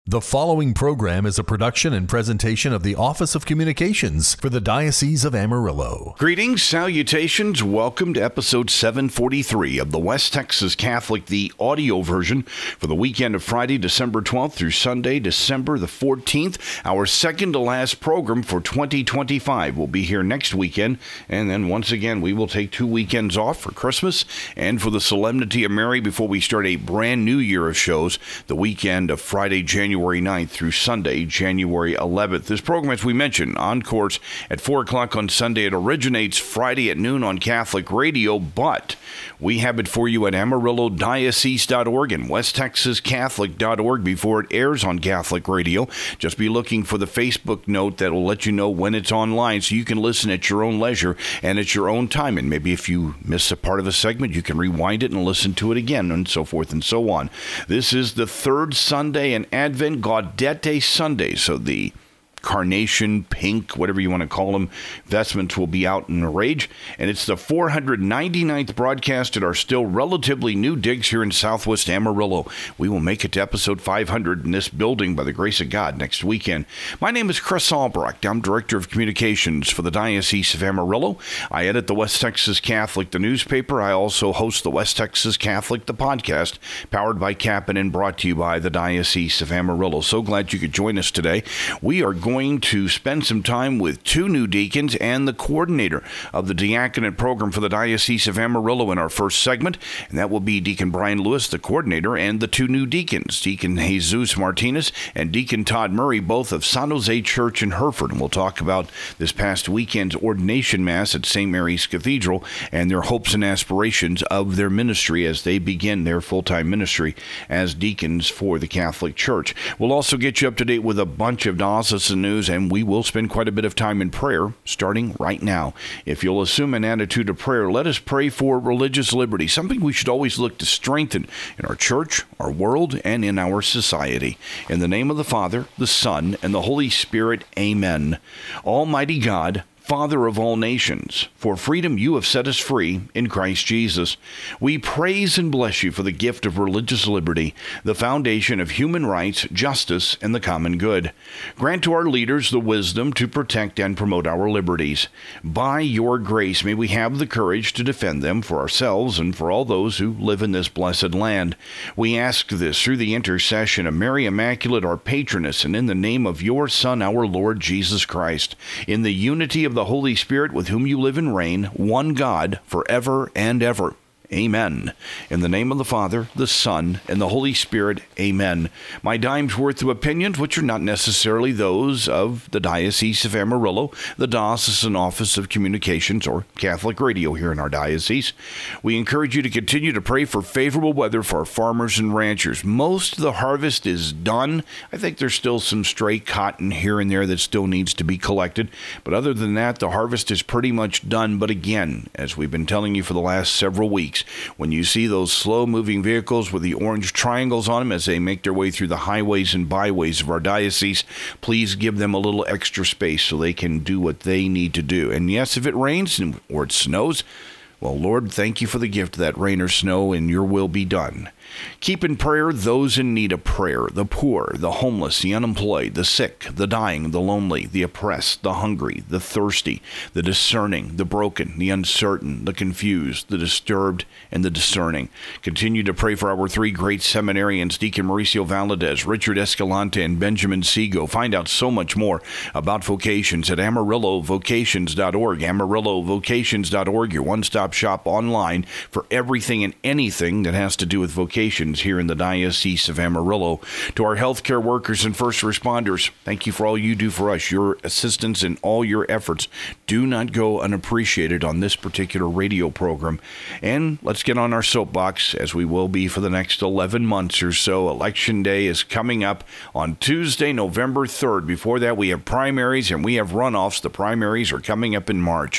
The following program is a production and presentation of the Office of Communications for the Diocese of Amarillo. Greetings, salutations, welcome to episode 743 of the West Texas Catholic, the audio version for the weekend of Friday, December 12th through Sunday, December the 14th. Our second to last program for 2025 will be here next weekend, and then once again we will take 2 weekends off for Christmas and for the Solemnity of Mary before we start a brand new year of shows, the weekend of Friday, January 9th through Sunday, January 11th. This program, as we mentioned, encores at 4 o'clock on Sunday. It originates Friday at noon on Catholic Radio, but we have it for you at AmarilloDiocese.org and WestTexasCatholic.org before it airs on Catholic Radio. Just be looking for the Facebook note that will let you know when it's online so you can listen at your own leisure and at your own time. And maybe if you miss a part of a segment, you can rewind it and listen to it again, and so forth and so on. This is the third Sunday in Advent, Gaudete Sunday, so the carnation, pink, whatever you want to call them, vestments will be out in a rage. And it's the 499th broadcast at our still relatively new digs here in Southwest Amarillo. We will make it to episode 500 in this building by the grace of God next weekend. My name is Chris Albrecht. I'm Director of Communications for the Diocese of Amarillo. I edit the West Texas Catholic, the newspaper. I also host the West Texas Catholic, the podcast, powered by Capon and brought to you by the Diocese of Amarillo. So glad you could join us today. We are going to spend some time with 2 new deacons and the coordinator of the diaconate program for the Diocese of Amarillo in our first segment, and that will be Deacon Brian Lewis, the coordinator, and the 2 new deacons, Deacon Jesus Martinez and Deacon Todd Murray, both of San Jose Church in Hereford. And we'll talk about this past weekend's ordination mass at St. Mary's Cathedral and their hopes and aspirations of their ministry as they begin their full-time ministry as deacons for the Catholic Church. We'll also get you up to date with a bunch of diocesan news, and we will spend quite a bit of time in prayer starting right now. If you'll assume an attitude of prayer, let us pray for religious liberty, something we should always look to strengthen in our church, our world, and in our society. In the name of the Father, the Son, and the Holy Spirit, amen. Almighty God, Father of all nations, for freedom you have set us free in Christ Jesus. We praise and bless you for the gift of religious liberty, the foundation of human rights, justice, and the common good. Grant to our leaders the wisdom to protect and promote our liberties. By your grace, may we have the courage to defend them for ourselves and for all those who live in this blessed land. We ask this through the intercession of Mary Immaculate, our patroness, and in the name of your Son, our Lord Jesus Christ, in the unity of the Holy Spirit, with whom you live and reign, one God, forever and ever. Amen. In the name of the Father, the Son, and the Holy Spirit, amen. My dime's worth of opinions, which are not necessarily those of the Diocese of Amarillo, the Diocesan Office of Communications, or Catholic Radio here in our diocese. We encourage you to continue to pray for favorable weather for our farmers and ranchers. Most of the harvest is done. I think there's still some stray cotton here and there that still needs to be collected. But other than that, the harvest is pretty much done. But again, as we've been telling you for the last several weeks, when you see those slow-moving vehicles with the orange triangles on them as they make their way through the highways and byways of our diocese, please give them a little extra space so they can do what they need to do. And yes, if it rains or it snows, well, Lord, thank you for the gift of that rain or snow, and your will be done. Keep in prayer those in need of prayer, the poor, the homeless, the unemployed, the sick, the dying, the lonely, the oppressed, the hungry, the thirsty, the discerning, the broken, the uncertain, the confused, the disturbed, and the discerning. Continue to pray for our 3 great seminarians, Deacon Mauricio Valadez, Richard Escalante, and Benjamin Seago. Find out so much more about vocations at AmarilloVocations.org, AmarilloVocations.org, your one-stop shop online for everything and anything that has to do with vocations here in the Diocese of Amarillo. To our healthcare workers and first responders, thank you for all you do for us. Your assistance and all your efforts do not go unappreciated on this particular radio program. And let's get on our soapbox, as we will be for the next 11 months or so. Election Day is coming up on Tuesday, November 3rd. Before that, we have primaries and we have runoffs. The primaries are coming up in March.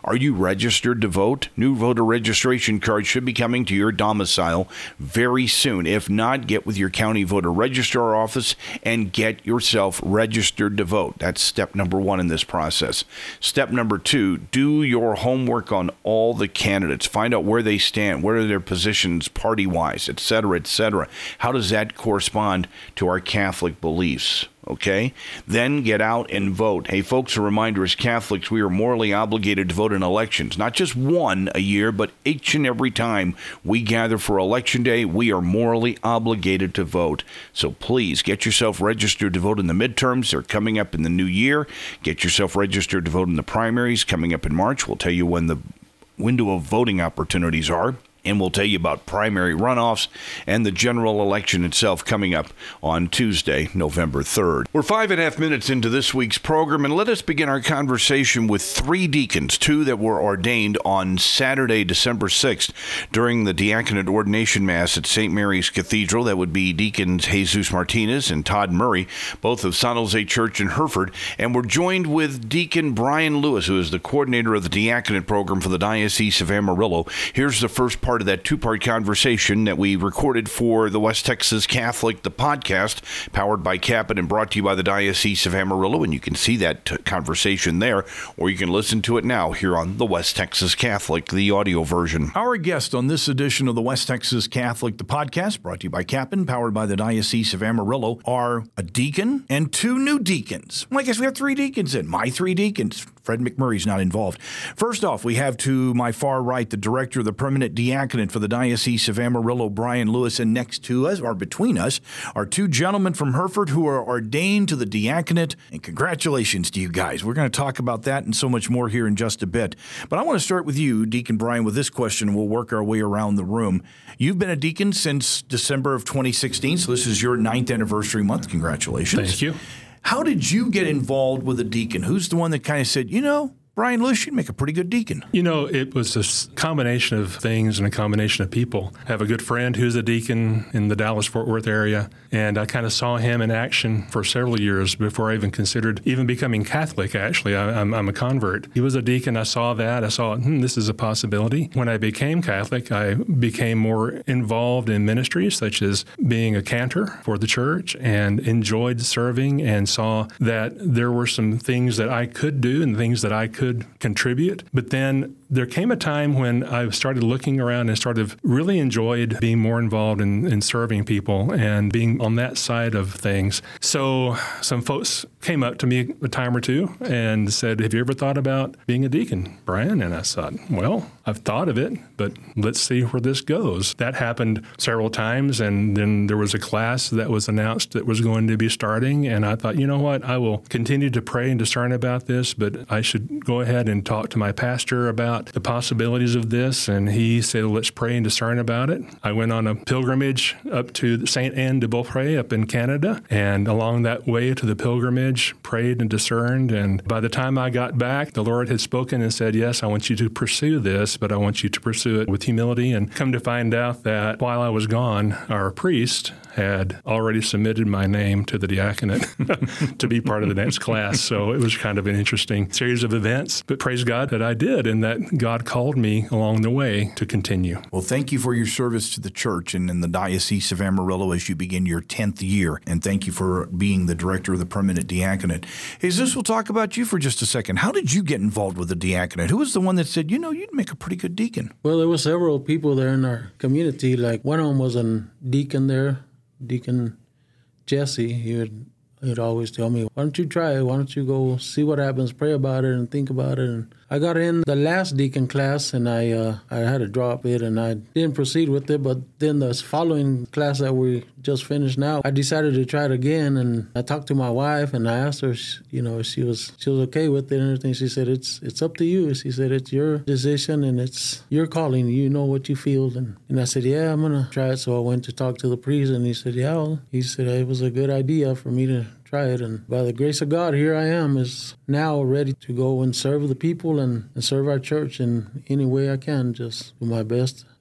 Are you registered to vote? New voter registration cards should be coming to your domicile very soon. If not, get with your county voter registrar office and get yourself registered to vote. That's step number one in this process. Step number two, do your homework on all the candidates. Find out where they stand, what are their positions party-wise, et cetera, et cetera. How does that correspond to our Catholic beliefs? Okay? Then get out and vote. Hey, folks, a reminder, as Catholics, we are morally obligated to vote in elections. Not just one a year, but each and every time we gather for Election Day, we are morally obligated to vote. So please get yourself registered to vote in the midterms. They're coming up in the new year. Get yourself registered to vote in the primaries coming up in March. We'll tell you when the window of voting opportunities are. And we'll tell you about primary runoffs and the general election itself coming up on Tuesday, November 3rd. We're 5.5 minutes into this week's program, and let us begin our conversation with 3 deacons, 2 that were ordained on Saturday, December 6th, during the diaconate ordination mass at St. Mary's Cathedral. That would be Deacons Jesus Martinez and Todd Murray, both of San Jose Church in Hereford. And we're joined with Deacon Brian Lewis, who is the coordinator of the diaconate program for the Diocese of Amarillo. Here's the first part of that 2-part conversation that we recorded for the West Texas Catholic, the podcast, powered by Capit and brought to you by the Diocese of Amarillo. And you can see that conversation there, or you can listen to it now here on the West Texas Catholic, the audio version. Our guest on this edition of the West Texas Catholic, the podcast, brought to you by Capit, powered by the Diocese of Amarillo, are a deacon and 2 new deacons. Well, I guess we have 3 deacons in. My 3 deacons. Fred McMurray's not involved. First off, we have to my far right the director of the permanent diaconate for the Diocese of Amarillo, Brian Lewis, and next to us, or between us, are 2 gentlemen from Hereford who are ordained to the diaconate, and congratulations to you guys. We're going to talk about that and so much more here in just a bit. But I want to start with you, Deacon Brian, with this question, and we'll work our way around the room. You've been a deacon since December of 2016, so this is your 9th anniversary month. Congratulations. Thank you. How did you get involved with a deacon? Who's the one that kind of said, Brian Lewis, you'd make a pretty good deacon? It was a combination of things and a combination of people. I have a good friend who's a deacon in the Dallas-Fort Worth area, and I kind of saw him in action for several years before I even considered even becoming Catholic, actually. I'm a convert. He was a deacon. I saw that. I saw, this is a possibility. When I became Catholic, I became more involved in ministries, such as being a cantor for the church, and enjoyed serving and saw that there were some things that I could do and things that I could contribute. But then there came a time when I started looking around and started really enjoyed being more involved in serving people and being on that side of things. So some folks came up to me a time or two and said, have you ever thought about being a deacon, Brian? And I thought, well, I've thought of it, but let's see where this goes. That happened several times, and then there was a class that was announced that was going to be starting, and I thought, you know what, I will continue to pray and discern about this, but I should go ahead and talk to my pastor about the possibilities of this, and he said, let's pray and discern about it. I went on a pilgrimage up to St. Anne de Beaupré up in Canada, and along that way to the pilgrimage, prayed and discerned, and by the time I got back, the Lord had spoken and said, yes, I want you to pursue this, but I want you to pursue it with humility. And come to find out that while I was gone, our priest had already submitted my name to the diaconate to be part of the next class. So it was kind of an interesting series of events, but praise God that I did and that God called me along the way to continue. Well, thank you for your service to the church and in the Diocese of Amarillo as you begin your 10th year. And thank you for being the director of the permanent diaconate. Jesus, we'll talk about you for just a second. How did you get involved with the diaconate? Who was the one that said, you'd make a pretty good deacon? Well, there were several people there in our community. Like one of them was a deacon there, Deacon Jesse. He'd always tell me, why don't you try it? Why don't you go see what happens, pray about it, and think about it. And I got in the last deacon class, and I had to drop it, and I didn't proceed with it. But then the following class that we just finished now, I decided to try it again, and I talked to my wife, and I asked her, if she was okay with it and everything. She said, it's up to you. She said, it's your decision, and it's your calling. You know what you feel. And I said, yeah, I'm going to try it. So I went to talk to the priest, and he said, he said it was a good idea for me to try it. And by the grace of God, here I am, is now ready to go and serve the people and serve our church in any way I can, just do my best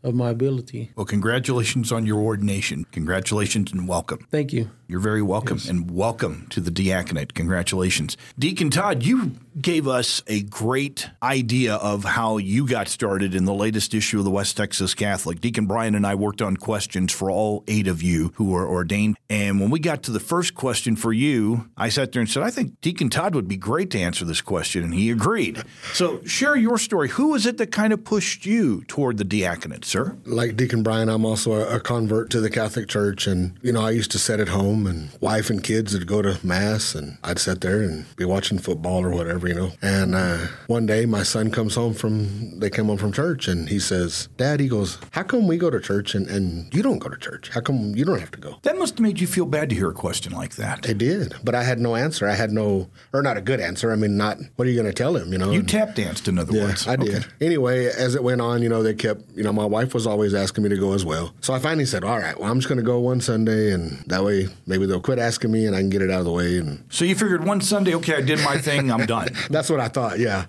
of my ability. Well, congratulations on your ordination. Congratulations and welcome. Thank you. You're very welcome, and welcome to the diaconate. Congratulations. Deacon Todd, you gave us a great idea of how you got started in the latest issue of the West Texas Catholic. Deacon Brian and I worked on questions for all 8 of you who were ordained. And when we got to the first question for you, I sat there and said, I think Deacon Todd would be great to answer this question, and he agreed. So share your story. Who is it that kind of pushed you toward the diaconate, sir? Like Deacon Brian, I'm also a convert to the Catholic Church, and, I used to sit at home, and wife and kids would go to Mass, and I'd sit there and be watching football or whatever, And one day my son comes home they came home from church, and he says, Dad, he goes, how come we go to church and you don't go to church? How come you don't have to go? That must have made you feel bad to hear a question like that. It did, but I had no answer. I had not a good answer. I mean, what are you going to tell him, You tap danced, in other words. I did. Anyway, as it went on, they kept, my wife was always asking me to go as well. So I finally said, all right, well, I'm just going to go one Sunday, and that way maybe they'll quit asking me and I can get it out of the way. And so you figured one Sunday, okay, I did my thing, I'm done. That's what I thought, yeah.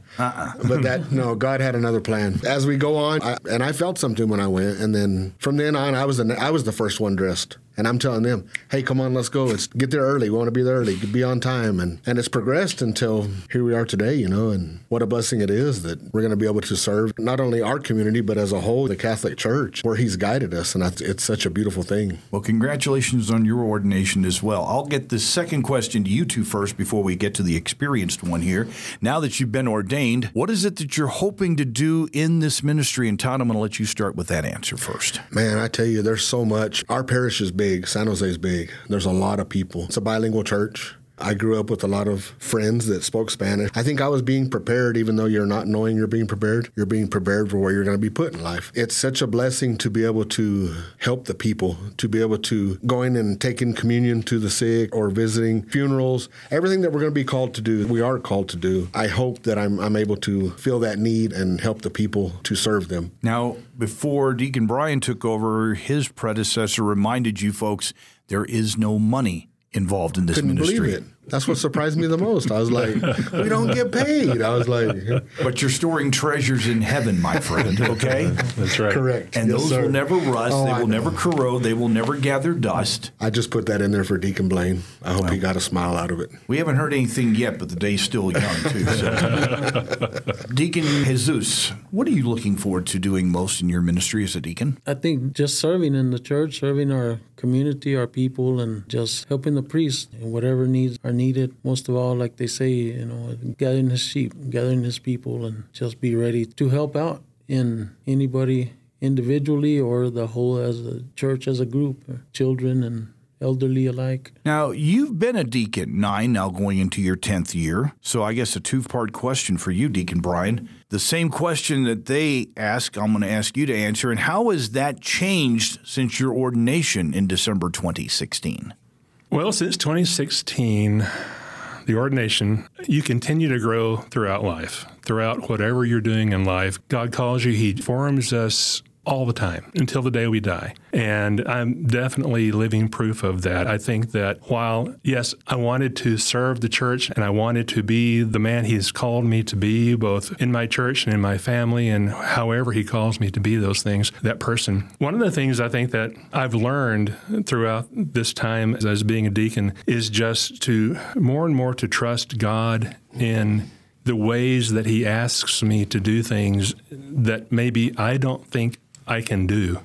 But God had another plan. As we go on, I felt something when I went, and then from then on, I was the first one dressed. And I'm telling them, hey, come on, let's go. Let's get there early. We want to be there early, be on time. And it's progressed until here we are today, and what a blessing it is that we're going to be able to serve not only our community, but as a whole, the Catholic Church, where he's guided us. And it's such a beautiful thing. Well, congratulations on your ordination as well. I'll get the second question to you two first before we get to the experienced one here. Now that you've been ordained, what is it that you're hoping to do in this ministry? And Todd, I'm going to let you start with that answer first. Man, I tell you, there's so much. Our parish is big. San Jose is big. There's a lot of people. It's a bilingual church. I grew up with a lot of friends that spoke Spanish. I think I was being prepared, even though you're not knowing you're being prepared. You're being prepared for where you're going to be put in life. It's such a blessing to be able to help the people, to be able to go in and take in communion to the sick or visiting funerals. Everything that we're going to be called to do, we are called to do. I hope that I'm able to fill that need and help the people to serve them. Now, before Deacon Brian took over, his predecessor reminded you folks there is no money involved in this ministry. Couldn't believe it. That's what surprised me the most. I was like, we don't get paid. I was like... But you're storing treasures in heaven, my friend, okay? That's right. Correct. And those will never rust. They will never corrode. They will never gather dust. I just put that in there for Deacon Blaine. I hope he got a smile out of it. We haven't heard anything yet, but the day's still young, too. So. Deacon Jesus, what are you looking forward to doing most in your ministry as a deacon? I think just serving in the church, serving our community, our people, and just helping the priests in whatever needs are needed. Most of all, like they say, gathering his sheep, gathering his people, and just be ready to help out in anybody individually or the whole as a church, as a group, children and elderly alike. Now, you've been a deacon 9, now going into your 10th year. So I guess a 2-part question for you, Deacon Brian. The same question that they ask, I'm going to ask you to answer. And how has that changed since your ordination in December 2016? Well, since 2016, the ordination, you continue to grow throughout life, throughout whatever you're doing in life. God calls you. He forms us all the time until the day we die. And I'm definitely living proof of that. I think that while, yes, I wanted to serve the church and I wanted to be the man he's called me to be, both in my church and in my family and however he calls me to be those things, that person. One of the things I think that I've learned throughout this time as being a deacon is just to more and more to trust God in the ways that he asks me to do things that maybe I don't think I can do.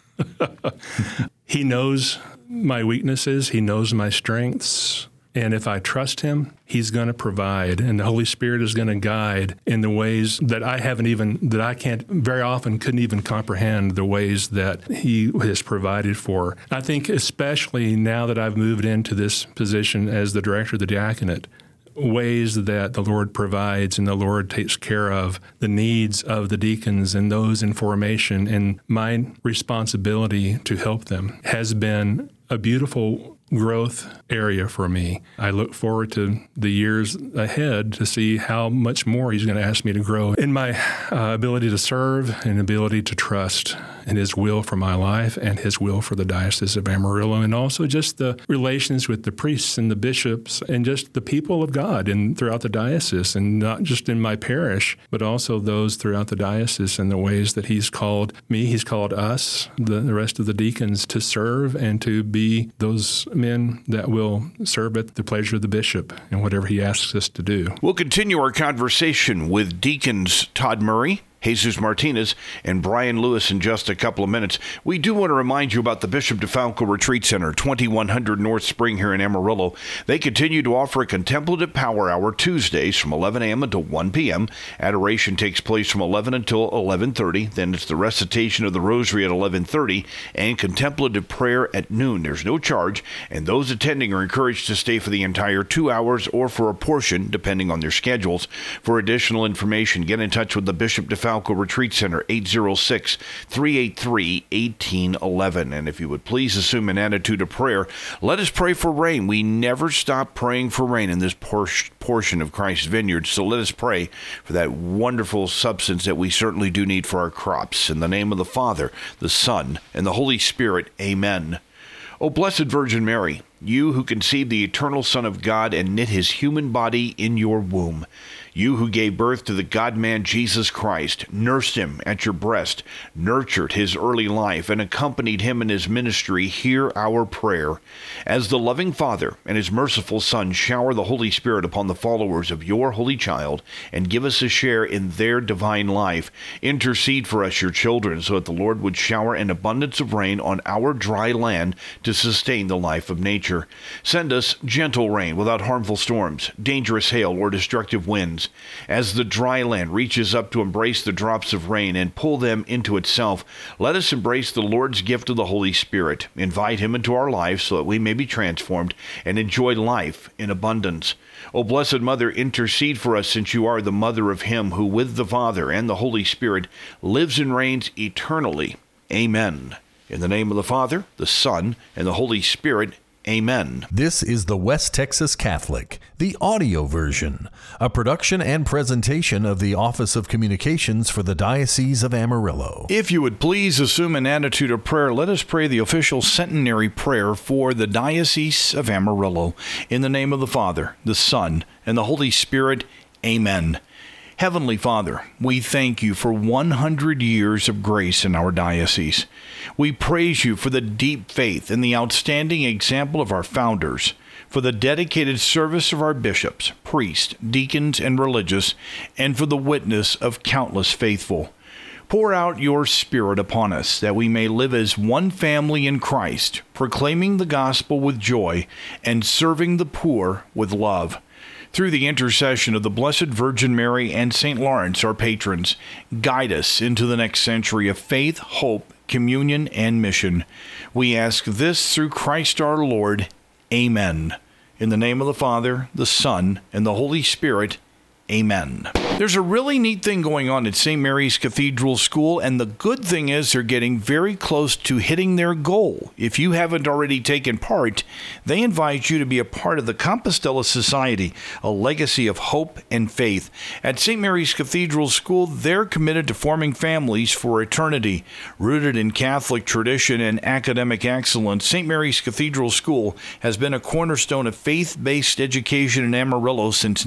He knows my weaknesses. He knows my strengths. And if I trust him, he's going to provide. And the Holy Spirit is going to guide in the ways that I can't very often couldn't even comprehend the ways that he has provided for. I think especially now that I've moved into this position as the director of the diaconate, ways that the Lord provides and the Lord takes care of the needs of the deacons and those in formation, and my responsibility to help them has been a beautiful growth area for me. I look forward to the years ahead to see how much more he's going to ask me to grow in my ability to serve and ability to trust in his will for my life and his will for the Diocese of Amarillo, and also just the relations with the priests and the bishops and just the people of God and throughout the diocese, and not just in my parish, but also those throughout the diocese and the ways that he's called me, he's called us, the rest of the deacons, to serve and to be those men that will serve at the pleasure of the bishop and whatever he asks us to do. We'll continue our conversation with Deacons Todd Murray, Jesus Martinez, and Brian Lewis in just a couple of minutes. We do want to remind you about the Bishop DeFalco Retreat Center, 2100 North Spring here in Amarillo. They continue to offer a contemplative power hour Tuesdays from 11 a.m. until 1 p.m. Adoration takes place from 11 until 11:30. Then it's the recitation of the Rosary at 11:30 and contemplative prayer at noon. There's no charge, and those attending are encouraged to stay for the entire 2 hours or for a portion, depending on their schedules. For additional information, get in touch with the Bishop DeFalco Retreat Center, 806-383-1811. And if you would please assume an attitude of prayer, let us pray for rain. We never stop praying for rain in this portion of Christ's vineyard. So let us pray for that wonderful substance that we certainly do need for our crops. In the name of the Father, the Son, and the Holy Spirit, amen. O Blessed Virgin Mary, you who conceived the eternal Son of God and knit his human body in your womb, you who gave birth to the God-man Jesus Christ, nursed him at your breast, nurtured his early life, and accompanied him in his ministry, hear our prayer. As the loving Father and his merciful Son shower the Holy Spirit upon the followers of your Holy Child and give us a share in their divine life, intercede for us, your children, so that the Lord would shower an abundance of rain on our dry land to sustain the life of nature. Send us gentle rain without harmful storms, dangerous hail, or destructive winds. As the dry land reaches up to embrace the drops of rain and pull them into itself, let us embrace the Lord's gift of the Holy Spirit, invite him into our lives so that we may be transformed and enjoy life in abundance. O Blessed Mother, intercede for us, since you are the mother of him who with the Father and the Holy Spirit lives and reigns eternally. Amen. In the name of the Father, the Son, and the Holy Spirit, amen. This is the West Texas Catholic, the audio version, a production and presentation of the Office of Communications for the Diocese of Amarillo. If you would please assume an attitude of prayer, let us pray the official centenary prayer for the Diocese of Amarillo. In the name of the Father, the Son, and the Holy Spirit, amen. Heavenly Father, we thank you for 100 years of grace in our diocese. We praise you for the deep faith and the outstanding example of our founders, for the dedicated service of our bishops, priests, deacons, and religious, and for the witness of countless faithful. Pour out your Spirit upon us, that we may live as one family in Christ, proclaiming the gospel with joy and serving the poor with love. Through the intercession of the Blessed Virgin Mary and St. Lawrence, our patrons, guide us into the next century of faith, hope, communion, and mission. We ask this through Christ our Lord. Amen. In the name of the Father, the Son, and the Holy Spirit, amen. There's a really neat thing going on at St. Mary's Cathedral School, and the good thing is they're getting very close to hitting their goal. If you haven't already taken part, they invite you to be a part of the Compostela Society, a legacy of hope and faith. At St. Mary's Cathedral School, they're committed to forming families for eternity. Rooted in Catholic tradition and academic excellence, St. Mary's Cathedral School has been a cornerstone of faith-based education in Amarillo since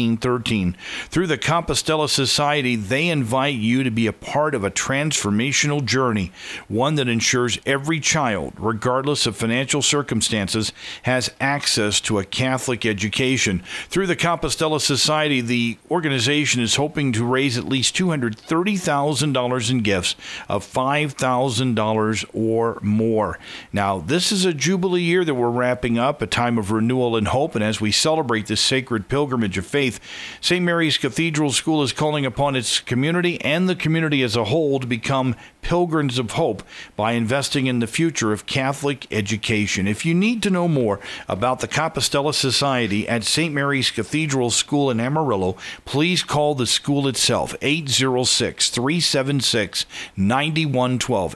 1913. Through the Compostela Society, they invite you to be a part of a transformational journey, one that ensures every child, regardless of financial circumstances, has access to a Catholic education. Through the Compostela Society, the organization is hoping to raise at least $230,000 in gifts of $5,000 or more. Now, this is a Jubilee year that we're wrapping up, a time of renewal and hope, and as we celebrate this sacred pilgrimage of faith, St. Mary's Cathedral Cathedral School is calling upon its community and the community as a whole to become pilgrims of hope by investing in the future of Catholic education. If you need to know more about the Compostela Society at St. Mary's Cathedral School in Amarillo, please call the school itself, 806-376-9112,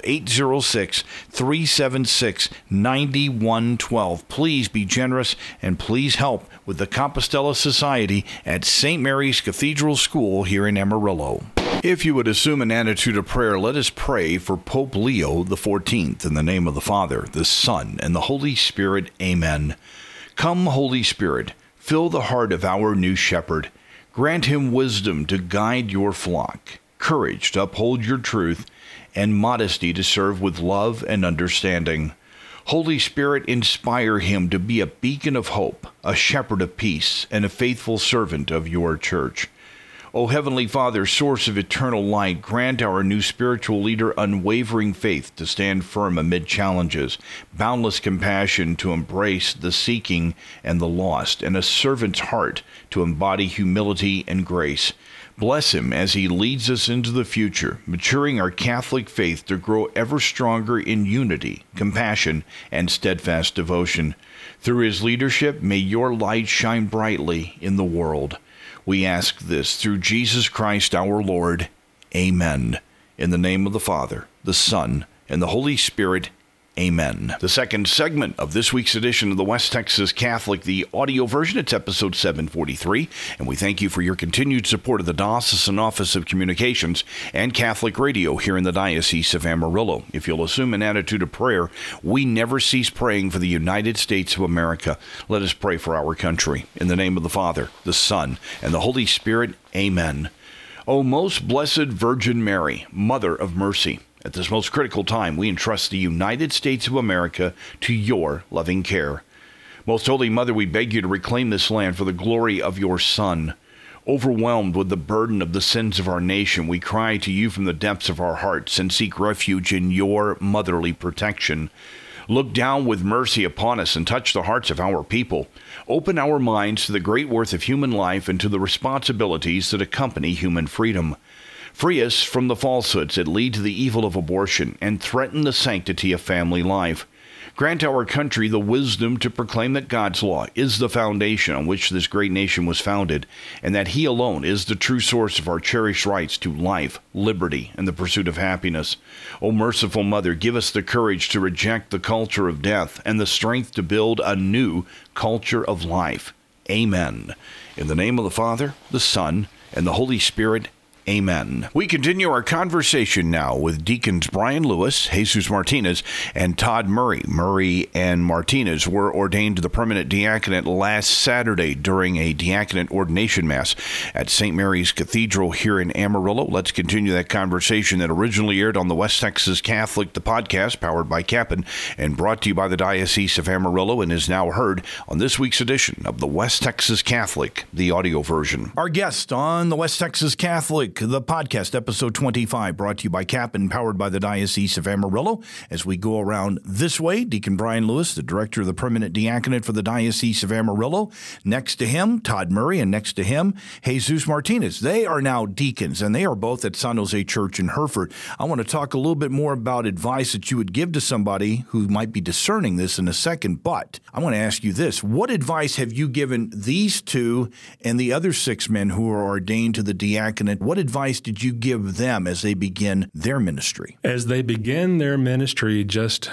806-376-9112. Please be generous and please help with the Compostela Society at St. Mary's Cathedral School here in Amarillo. If you would assume an attitude of prayer, let us pray for Pope Leo XIV. In the name of the Father, the Son, and the Holy Spirit. Amen. Come, Holy Spirit, fill the heart of our new shepherd. Grant him wisdom to guide your flock, courage to uphold your truth, and modesty to serve with love and understanding. Holy Spirit, inspire him to be a beacon of hope, a shepherd of peace, and a faithful servant of your church. O Heavenly Father, source of eternal light, grant our new spiritual leader unwavering faith to stand firm amid challenges, boundless compassion to embrace the seeking and the lost, and a servant's heart to embody humility and grace. Bless him as he leads us into the future, maturing our Catholic faith to grow ever stronger in unity, compassion, and steadfast devotion. Through his leadership, may your light shine brightly in the world. We ask this through Jesus Christ our Lord. Amen. In the name of the Father, the Son, and the Holy Spirit. Amen. The second segment of this week's edition of the West Texas Catholic, the audio version, it's episode 743, and we thank you for your continued support of the Diocesan Office of Communications and Catholic Radio here in the Diocese of Amarillo. If you'll assume an attitude of prayer, we never cease praying for the United States of America. Let us pray for our country. In the name of the Father, the Son, and the Holy Spirit. Amen. O most blessed Virgin Mary, Mother of Mercy, at this most critical time, we entrust the United States of America to your loving care. Most Holy Mother, we beg you to reclaim this land for the glory of your Son. Overwhelmed with the burden of the sins of our nation, we cry to you from the depths of our hearts and seek refuge in your motherly protection. Look down with mercy upon us and touch the hearts of our people. Open our minds to the great worth of human life and to the responsibilities that accompany human freedom. Free us from the falsehoods that lead to the evil of abortion and threaten the sanctity of family life. Grant our country the wisdom to proclaim that God's law is the foundation on which this great nation was founded, and that He alone is the true source of our cherished rights to life, liberty, and the pursuit of happiness. O merciful Mother, give us the courage to reject the culture of death and the strength to build a new culture of life. Amen. In the name of the Father, the Son, and the Holy Spirit. Amen. We continue our conversation now with Deacons Brian Lewis, Jesus Martinez, and Todd Murray. Murray and Martinez were ordained to the permanent diaconate last Saturday during a diaconate ordination mass at St. Mary's Cathedral here in Amarillo. Let's continue that conversation that originally aired on the West Texas Catholic, the podcast powered by Capon and brought to you by the Diocese of Amarillo, and is now heard on this week's edition of the West Texas Catholic, the audio version. Our guest on the West Texas Catholic, the podcast, episode 25, brought to you by Capon, powered by the Diocese of Amarillo. As we go around this way, Deacon Brian Lewis, the director of the permanent diaconate for the Diocese of Amarillo. Next to him, Todd Murray, and next to him, Jesus Martinez. They are now deacons, and they are both at San Jose Church in Hereford. I want to talk a little bit more about advice that you would give to somebody who might be discerning this in a second, but I want to ask you this. What advice have you given these two and the other 6 men who are ordained to the diaconate? What advice did you give them as they begin their ministry? As they begin their ministry, just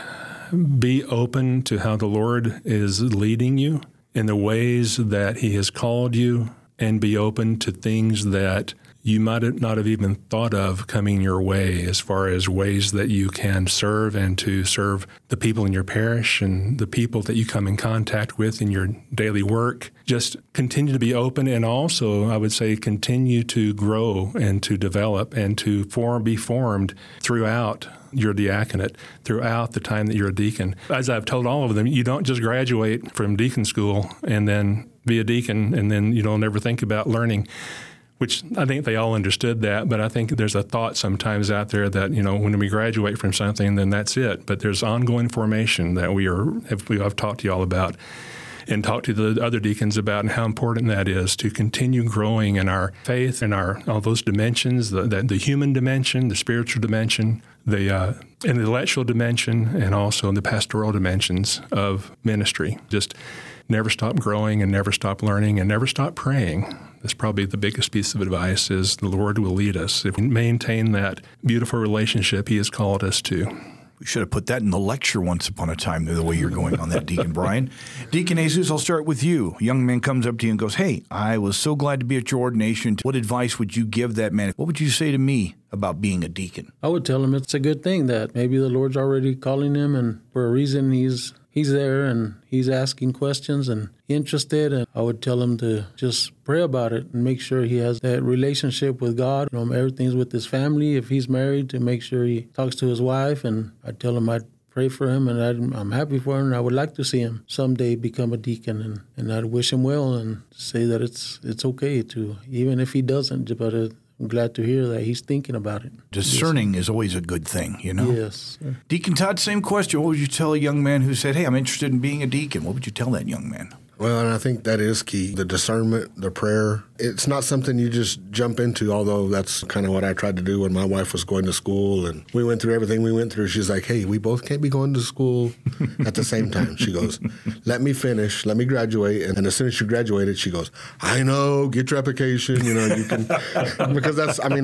be open to how the Lord is leading you in the ways that He has called you, and be open to things that you might not have even thought of coming your way, as far as ways that you can serve and to serve the people in your parish and the people that you come in contact with in your daily work. Just continue to be open, and also, I would say, continue to grow and to develop and to be formed throughout your diaconate, throughout the time that you're a deacon. As I've told all of them, you don't just graduate from deacon school and then be a deacon and then you don't ever think about learning, which I think they all understood that, but I think there's a thought sometimes out there that, when we graduate from something, then that's it. But there's ongoing formation that I've talked to you all about. and talk to the other deacons about how important that is to continue growing in our faith and all those dimensions, the human dimension, the spiritual dimension, the intellectual dimension, and also the pastoral dimensions of ministry. Just never stop growing and never stop learning and never stop praying. That's probably the biggest piece of advice, is the Lord will lead us if we maintain that beautiful relationship He has called us to. We should have put that in the lecture once upon a time, the way you're going on that, Deacon Brian. Deacon Jesus, I'll start with you. A young man comes up to you and goes, hey, I was so glad to be at your ordination. What advice would you give that man? What would you say to me about being a deacon? I would tell him it's a good thing that maybe the Lord's already calling him, and for a reason he's there and he's asking questions and interested. And I would tell him to just pray about it and make sure he has that relationship with God. Everything's with his family. If he's married, to make sure he talks to his wife. And I'd tell him I'd pray for him, and I'm happy for him, and I would like to see him someday become a deacon. And I'd wish him well and say that it's okay to, even if he doesn't, but I'm glad to hear that he's thinking about it. Discerning is always a good thing, Yes, sir. Deacon Todd, same question. What would you tell a young man who said, hey, I'm interested in being a deacon? What would you tell that young man? Well, and I think that is key. The discernment, the prayer. It's not something you just jump into, although that's kind of what I tried to do when my wife was going to school. And we went through everything we went through. She's like, hey, we both can't be going to school at the same time. She goes, let me finish, let me graduate. And as soon as she graduated, she goes, I know, get your application. You can, because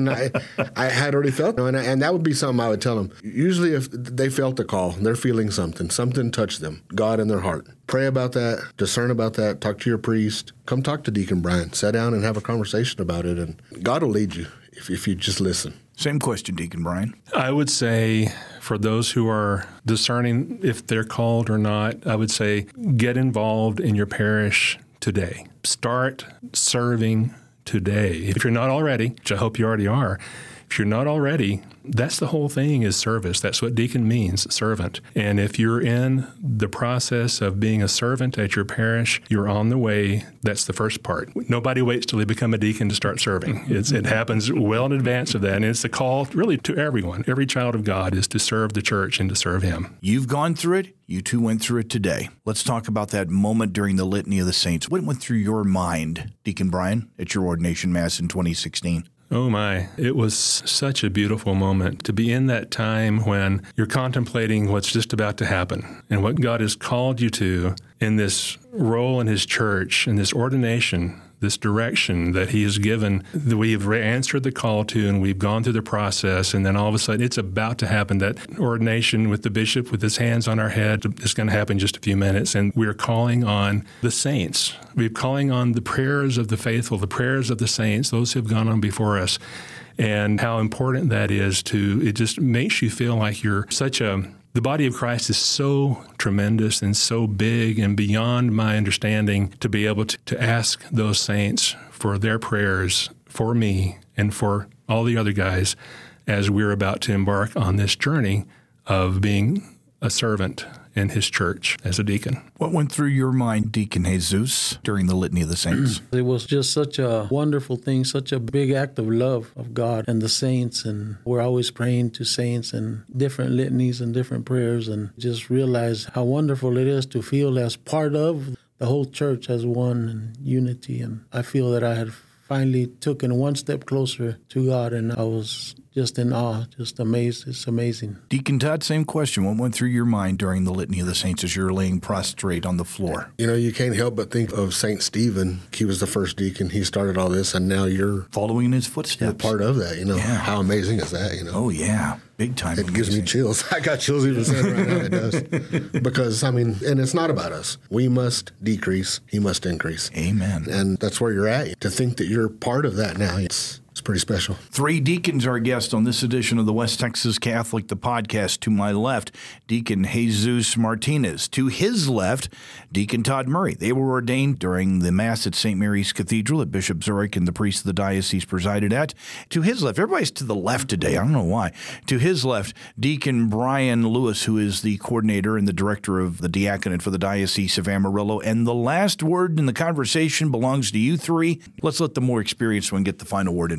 I had already felt, and that would be something I would tell them. Usually if they felt the call, they're feeling something touched them, God in their heart. Pray about that, discern about that, talk to your priest, come talk to Deacon Brian, sit down and have a conversation about it, and God will lead you if you just listen. Same question, Deacon Brian. I would say for those who are discerning if they're called or not, I would say get involved in your parish today. Start serving today. If you're not already, which I hope you already are, if you're not already, that's the whole thing, is service. That's what deacon means, servant. And if you're in the process of being a servant at your parish, you're on the way. That's the first part. Nobody waits till they become a deacon to start serving. It happens well in advance of that. And it's the call really to everyone. Every child of God is to serve the church and to serve Him. You've gone through it. You two went through it today. Let's talk about that moment during the Litany of the Saints. What went through your mind, Deacon Brian, at your ordination mass in 2016? Oh my, it was such a beautiful moment to be in that time when you're contemplating what's just about to happen and what God has called you to in this role in His church, in this ordination, this direction that He has given, that we've answered the call to, and we've gone through the process, and then all of a sudden it's about to happen. That ordination with the bishop with his hands on our head is going to happen in just a few minutes, and we're calling on the saints. We're calling on the prayers of the faithful, the prayers of the saints, those who have gone on before us, and how important that is it just makes you feel like you're the body of Christ is so tremendous and so big and beyond my understanding to be able to ask those saints for their prayers for me and for all the other guys as we're about to embark on this journey of being a servant in His church as a deacon. What went through your mind, Deacon Jesus, during the Litany of the Saints? It was just such a wonderful thing, such a big act of love of God and the saints. And we're always praying to saints and different litanies and different prayers, and just realize how wonderful it is to feel as part of the whole church as one in unity. And I feel that I had finally taken one step closer to God, and I was just in awe, just amazed. It's amazing. Deacon Todd, same question. What went through your mind during the Litany of the Saints as you're laying prostrate on the floor? You can't help but think of St. Stephen. He was the first deacon. He started all this, and now you're following in his footsteps. You're part of that. Yeah. How amazing is that? Oh, yeah. Big time. It gives me chills. I got chills even saying it right now. It does. Because, and it's not about us. We must decrease. He must increase. Amen. And that's where you're at. To think that you're part of that now, it's pretty special. 3 deacons are guests on this edition of the West Texas Catholic, the podcast. To my left, Deacon Jesus Martinez. To his left, Deacon Todd Murray. They were ordained during the Mass at St. Mary's Cathedral that Bishop Zurich and the priest of the diocese presided at. To his left, everybody's to the left today. I don't know why. To his left, Deacon Brian Lewis, who is the coordinator and the director of the diaconate for the Diocese of Amarillo. And the last word in the conversation belongs to you 3. Let's let the more experienced one get the final word in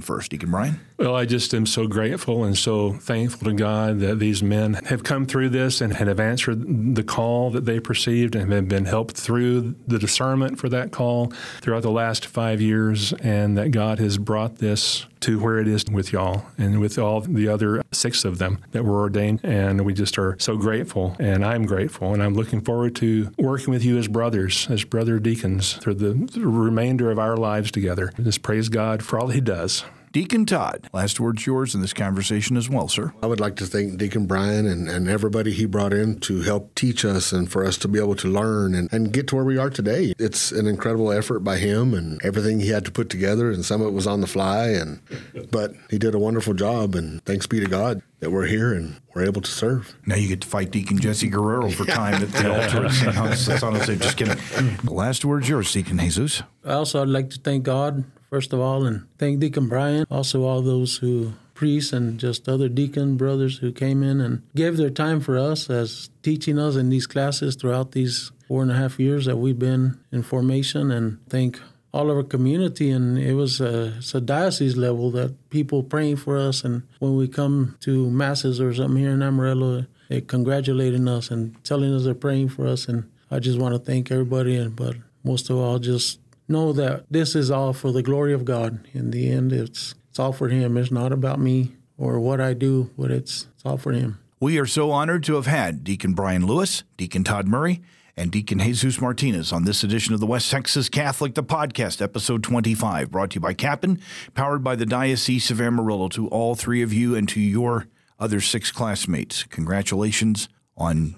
first, Deacon Brian? Well, I just am so grateful and so thankful to God that these men have come through this and have answered the call that they perceived and have been helped through the discernment for that call throughout the last 5 years, and that God has brought this to where it is with y'all and with all the other 6 of them that were ordained. And we just are so grateful, and I'm grateful, and I'm looking forward to working with you as brothers, as brother deacons through the remainder of our lives together. Just praise God for all he does. Deacon Todd, last word's yours in this conversation as well, sir. I would like to thank Deacon Brian and everybody he brought in to help teach us and for us to be able to learn and get to where we are today. It's an incredible effort by him and everything he had to put together, and some of it was on the fly, but he did a wonderful job, and thanks be to God that we're here and we're able to serve. Now you get to fight Deacon Jesse Guerrero for time at the altar at St. Honestly, just kidding. The last word's yours, Deacon Jesus. Also, I'd like to thank God, first of all, and thank Deacon Brian, also all those who priests and just other deacon brothers who came in and gave their time for us as teaching us in these classes throughout these 4.5 years that we've been in formation, and thank all of our community. And it's a diocese level that people praying for us, and when we come to masses or something here in Amarillo, they're congratulating us and telling us they're praying for us. And I just want to thank everybody, but most of all, just know that this is all for the glory of God. In the end, it's all for him. It's not about me or what I do, but it's all for him. We are so honored to have had Deacon Brian Lewis, Deacon Todd Murray, and Deacon Jesus Martinez on this edition of the West Texas Catholic, the podcast, episode 25, brought to you by Captain, powered by the Diocese of Amarillo. To all 3 of you and to your other 6 classmates, congratulations on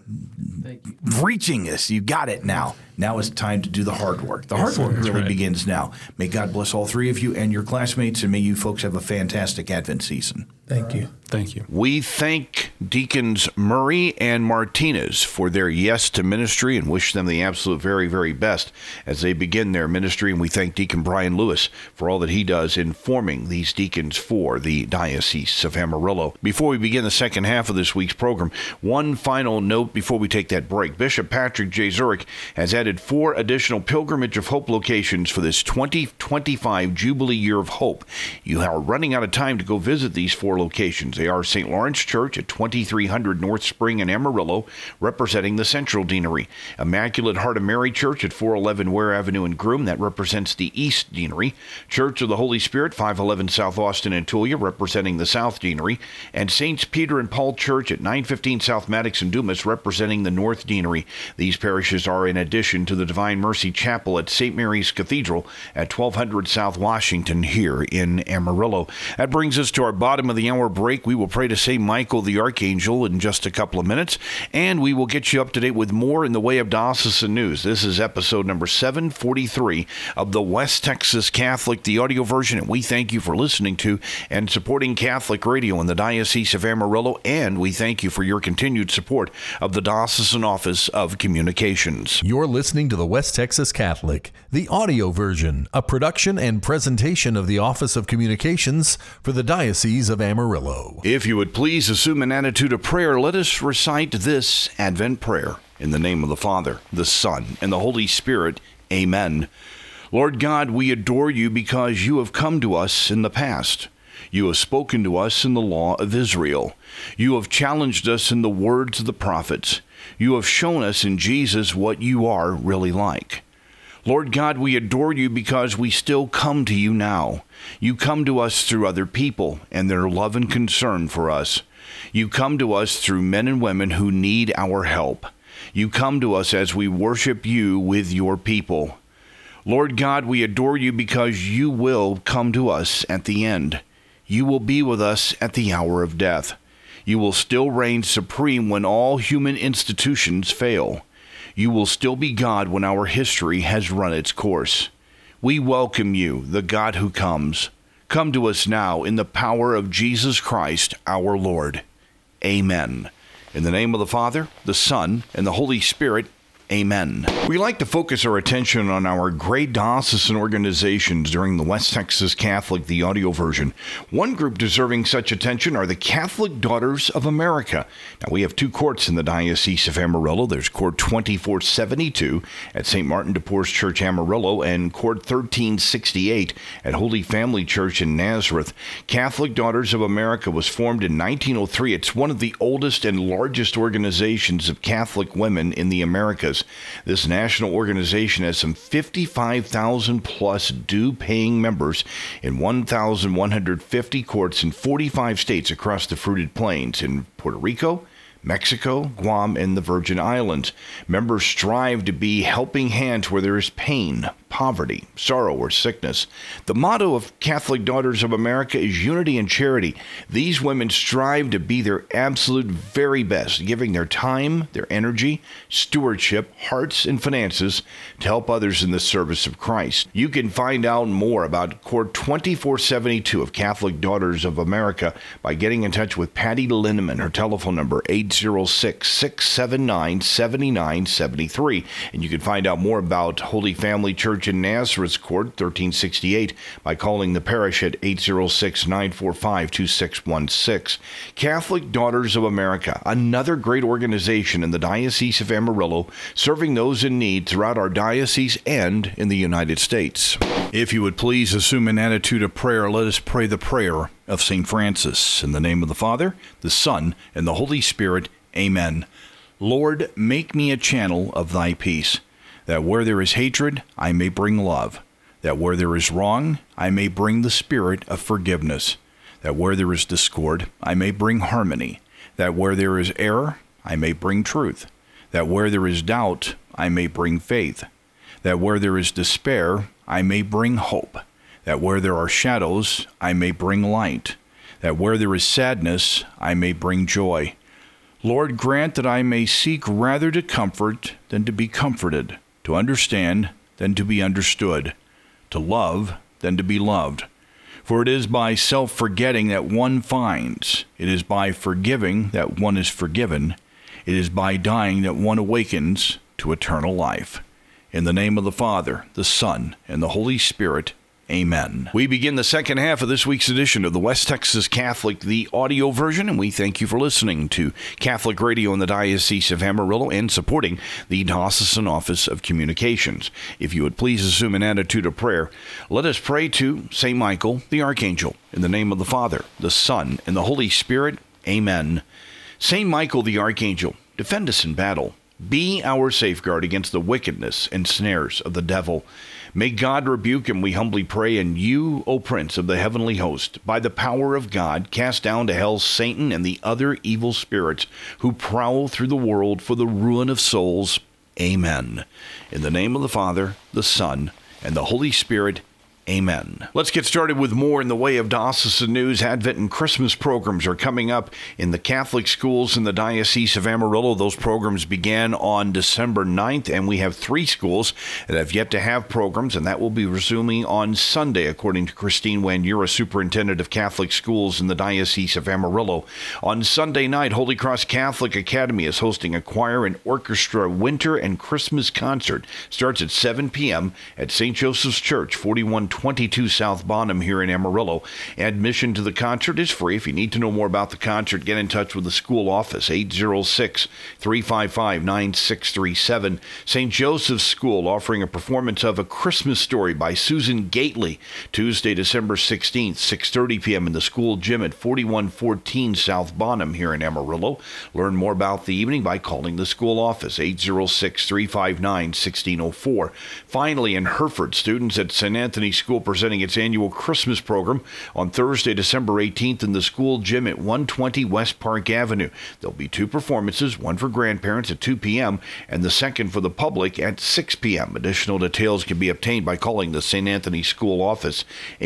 reaching this. You got it now. Now it's time to do the hard work. The hard work really begins now. May God bless all 3 of you and your classmates, and may you folks have a fantastic Advent season. Thank you. Thank you. We thank Deacons Murray and Martinez for their yes to ministry and wish them the absolute very, very best as they begin their ministry. And we thank Deacon Brian Lewis for all that he does in forming these deacons for the Diocese of Amarillo. Before we begin the second half of this week's program, one final note before we take that break. Bishop Patrick J. Zurich has added 4 additional Pilgrimage of Hope locations for this 2025 Jubilee Year of Hope. You are running out of time to go visit these 4 locations. They are St. Lawrence Church at 2300 North Spring in Amarillo, representing the Central Deanery. Immaculate Heart of Mary Church at 411 Ware Avenue in Groom, that represents the East Deanery. Church of the Holy Spirit, 511 South Austin in Tulia, representing the South Deanery. And Saints Peter and Paul Church at 915 South Maddox in Dumas, representing the North Deanery. These parishes are in addition to the Divine Mercy Chapel at St. Mary's Cathedral at 1200 South Washington here in Amarillo. That brings us to our bottom of the hour break. We will pray to St. Michael the Archangel in just a couple of minutes, and we will get you up to date with more in the way of diocesan news. This is episode number 743 of the West Texas Catholic, the audio version, and we thank you for listening to and supporting Catholic radio in the Diocese of Amarillo, and we thank you for your continued support of the Diocesan Office of Communications. You're listening to the West Texas Catholic, the audio version, a production and presentation of the Office of Communications for the Diocese of Amarillo. If you would please assume an attitude of prayer, let us recite this Advent prayer. In the name of the Father, the Son, and the Holy Spirit, amen. Lord God, we adore you because you have come to us in the past. You have spoken to us in the law of Israel. You have challenged us in the words of the prophets. You have shown us in Jesus what you are really like. Lord God, we adore you because we still come to you now. You come to us through other people and their love and concern for us. You come to us through men and women who need our help. You come to us as we worship you with your people. Lord God, we adore you because you will come to us at the end. You will be with us at the hour of death. You will still reign supreme when all human institutions fail. You will still be God when our history has run its course. We welcome you, the God who comes. Come to us now in the power of Jesus Christ, our Lord. Amen. In the name of the Father, the Son, and the Holy Spirit, Amen. We like to focus our attention on our great diocesan organizations during the West Texas Catholic, the audio version. One group deserving such attention are the Catholic Daughters of America. Now, we have two courts in the Diocese of Amarillo. There's Court 2472 at St. Martin de Porres Church, Amarillo, and Court 1368 at Holy Family Church in Nazareth. Catholic Daughters of America was formed in 1903. It's one of the oldest and largest organizations of Catholic women in the Americas. This national organization has some 55,000 plus due-paying members in 1,150 courts in 45 states across the Fruited Plains in Puerto Rico, Mexico, Guam, and the Virgin Islands. Members strive to be helping hands where there is pain, poverty, sorrow, or sickness. The motto of Catholic Daughters of America is unity and charity. These women strive to be their absolute very best, giving their time, their energy, stewardship, hearts, and finances to help others in the service of Christ. You can find out more about Court 2472 of Catholic Daughters of America by getting in touch with Patty Linneman. Her telephone number, 806-679-7973. And you can find out more about Holy Family Church in Nazareth's Court 1368 by calling the parish at 806-945-2616. Catholic Daughters of America, another great organization in the Diocese of Amarillo, serving those in need throughout our diocese and in the United States. If you would please assume an attitude of prayer, let us pray the prayer of St. Francis. In the name of the Father, the Son, and the Holy Spirit. Amen. Lord, make me a channel of thy peace, that where there is hatred, I may bring love, that where there is wrong, I may bring the spirit of forgiveness, that where there is discord, I may bring harmony, that where there is error, I may bring truth, that where there is doubt, I may bring faith, that where there is despair, I may bring hope, that where there are shadows, I may bring light, that where there is sadness, I may bring joy. Lord, grant that I may seek rather to comfort than to be comforted, to understand than to be understood, to love than to be loved. For it is by self-forgetting that one finds, it is by forgiving that one is forgiven, it is by dying that one awakens to eternal life. In the name of the Father, the Son, and the Holy Spirit. Amen. We begin the second half of this week's edition of the West Texas Catholic, the audio version, and we thank you for listening to Catholic Radio in the Diocese of Amarillo and supporting the Diocesan Office of Communications. If you would please assume an attitude of prayer, let us pray to St. Michael, the Archangel, in the name of the Father, the Son, and the Holy Spirit. Amen. St. Michael, the Archangel, defend us in battle. Be our safeguard against the wickedness and snares of the devil. May God rebuke him, we humbly pray, and you, O Prince of the heavenly host, by the power of God, cast down to hell Satan and the other evil spirits who prowl through the world for the ruin of souls. Amen. In the name of the Father, the Son, and the Holy Spirit. Amen. Let's get started with more in the way of diocesan news. Advent and Christmas programs are coming up in the Catholic schools in the Diocese of Amarillo. Those programs began on December 9th, and we have 3 schools that have yet to have programs, and that will be resuming on Sunday, according to Christine Wanyura, Superintendent of Catholic Schools in the Diocese of Amarillo. On Sunday night, Holy Cross Catholic Academy is hosting a choir and orchestra winter and Christmas concert. Starts at 7 p.m. at St. Joseph's Church, 4122 South Bonham here in Amarillo. Admission to the concert is free. If you need to know more about the concert, get in touch with the school office, 806-355-9637. St. Joseph's School offering a performance of A Christmas Story by Susan Gately, Tuesday, December 16th, 6:30 p.m. in the school gym at 4114 South Bonham here in Amarillo. Learn more about the evening by calling the school office, 806-359-1604. Finally, in Hereford, students at St. Anthony School presenting its annual Christmas program on Thursday, December 18th in the school gym at 120 West Park Avenue. There'll be 2 performances, one for grandparents at 2 p.m. and the second for the public at 6 p.m. Additional details can be obtained by calling the St. Anthony School office,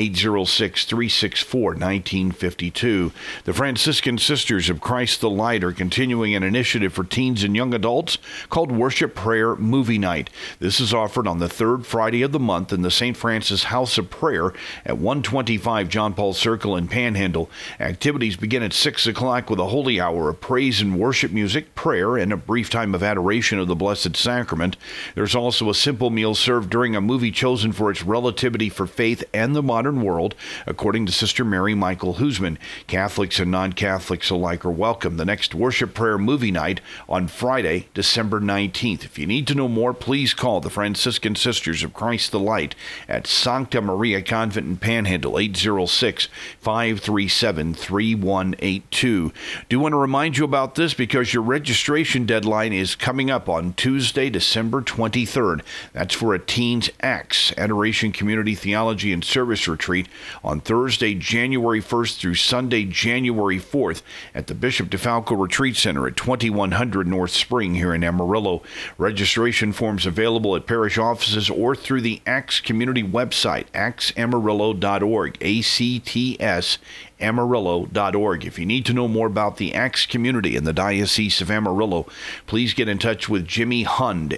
806-364-1952. The Franciscan Sisters of Christ the Light are continuing an initiative for teens and young adults called Worship Prayer Movie Night. This is offered on the 3rd Friday of the month in the St. Francis House House of Prayer at 125 John Paul Circle in Panhandle. Activities begin at 6 o'clock with a holy hour of praise and worship music, prayer, and a brief time of adoration of the Blessed Sacrament. There's also a simple meal served during a movie chosen for its relativity for faith and the modern world, according to Sister Mary Michael Husman. Catholics and non-Catholics alike are welcome. The next worship prayer movie night on Friday, December 19th. If you need to know more, please call the Franciscan Sisters of Christ the Light at Sancta Maria Convent in Panhandle, 806-537-3182. Do want to remind you about this because your registration deadline is coming up on Tuesday, December 23rd. That's for a Teens Acts Adoration Community Theology and Service Retreat on Thursday, January 1st through Sunday, January 4th at the Bishop DeFalco Retreat Center at 2100 North Spring here in Amarillo. Registration forms available at parish offices or through the Acts community website, actsamarillo.org, ACTS Amarillo.org. If you need to know more about the Acts community in the Diocese of Amarillo, please get in touch with Jimmy Hund,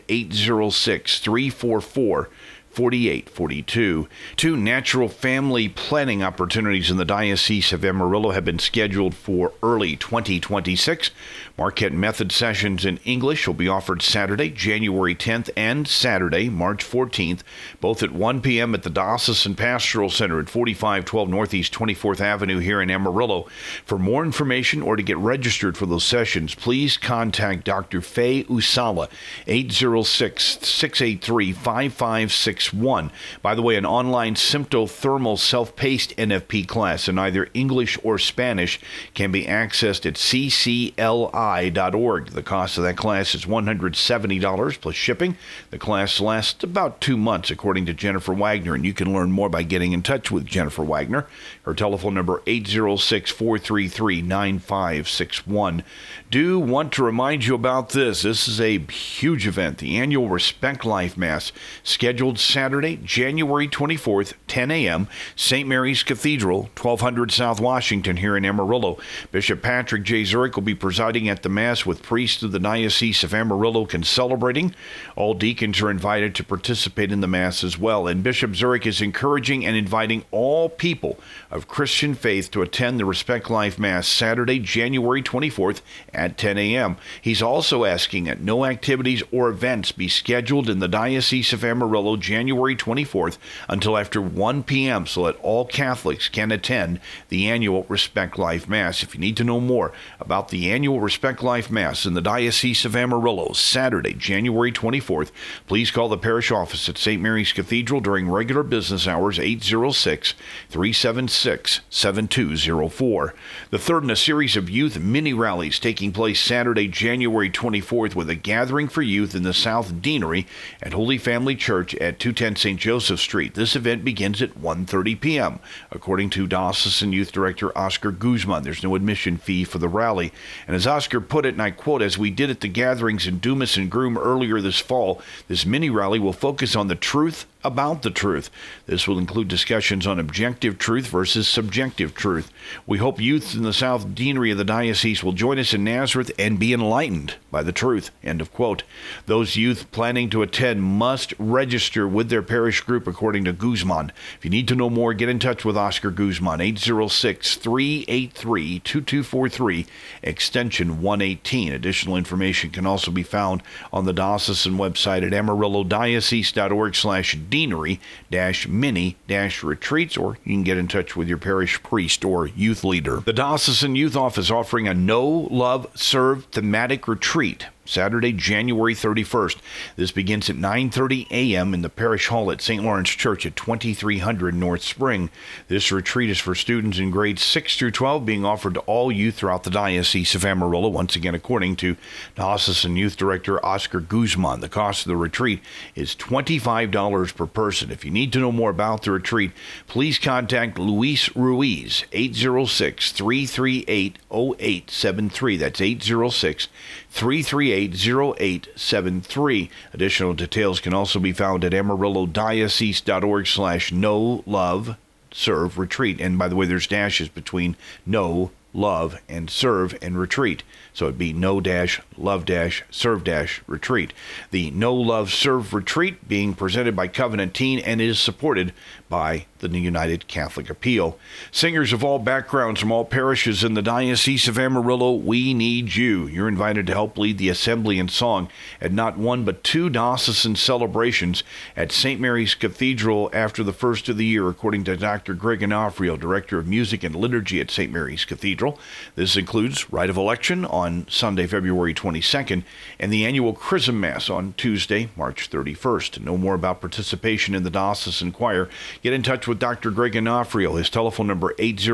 806-344-4842. Two natural family planning opportunities in the Diocese of Amarillo have been scheduled for early 2026. Marquette Method sessions in English will be offered Saturday, January 10th and Saturday, March 14th, both at 1 p.m. at the Diocesan Pastoral Center at 4512 Northeast 24th Avenue here in Amarillo. For more information or to get registered for those sessions, please contact Dr. Faye Usala, 806-683-5561. By the way, an online symptothermal self-paced NFP class in either English or Spanish can be accessed at ccli.org. The cost of that class is $170 plus shipping. The class lasts about 2 months, according to Jennifer Wagner, and you can learn more by getting in touch with Jennifer Wagner. Her telephone number, 806-433-9561. Do want to remind you about this. This is a huge event, the annual Respect Life Mass, scheduled Saturday, January 24th, 10 a.m., St. Mary's Cathedral, 1200 South Washington here in Amarillo. Bishop Patrick J. Zurich will be presiding at the Mass with priests of the Diocese of Amarillo celebrating. All deacons are invited to participate in the Mass as well, and Bishop Zurich is encouraging and inviting all people of Christian faith to attend the Respect Life Mass Saturday, January 24th at 10 a.m. He's also asking that no activities or events be scheduled in the Diocese of Amarillo January 24th until after 1 p.m. so that all Catholics can attend the annual Respect Life Mass. If you need to know more about the annual Respect Life Mass in the Diocese of Amarillo, Saturday, January 24th, please call the parish office at St. Mary's Cathedral during regular business hours, 806-376-7204. The third in a series of youth mini rallies taking place Saturday, January 24th with a gathering for youth in the South Deanery at Holy Family Church at 210 St. Joseph Street. This event begins at 1:30 p.m. According to Diocesan Youth Director Oscar Guzman, there's no admission fee for the rally. And as Oscar put it, and I quote, "As we did at the gatherings in Dumas and Groom earlier this fall, this mini rally will focus on the truth about the truth. This will include discussions on objective truth versus subjective truth. We hope youth in the South Deanery of the Diocese will join us in Nazareth and be enlightened by the truth." End of quote. Those youth planning to attend must register with their parish group, according to Guzman. If you need to know more, get in touch with Oscar Guzman, 806-383-2243, extension 118. Additional information can also be found on the diocesan website at amarillo-diocese.org/deanery-mini-retreats, or you can get in touch with your parish priest or youth leader. The Diocesan Youth Office offering a Know, Love, Serve thematic retreat Saturday, January 31st. This begins at 9:30 a.m. in the Parish Hall at St. Lawrence Church at 2300 North Spring. This retreat is for students in grades 6 through 12, being offered to all youth throughout the Diocese of Amarillo, once again according to Diocesan Youth Director Oscar Guzman. The cost of the retreat is $25 per person. If you need to know more about the retreat, please contact Luis Ruiz, 806-338-0873. That's 806-338-0873. Additional details can also be found at amarillo-diocese.org/know, love, serve, retreat. And by the way, there's dashes between know, love, and serve, and retreat. So it'd be no dash, love dash, serve dash, retreat. The No Love Serve Retreat being presented by Covenant Teen and is supported by the United Catholic Appeal. Singers of all backgrounds from all parishes in the Diocese of Amarillo, we need you. You're invited to help lead the assembly and song at not one but two diocesan celebrations at St. Mary's Cathedral after the first of the year, according to Dr. Greg Onofrio, Director of Music and Liturgy at St. Mary's Cathedral. This includes Rite of Election on Sunday, February 22nd, and the annual Chrism Mass on Tuesday, March 31st. To know more about participation in the diocesan choir, get in touch with Dr. Greg Onofrio. His telephone number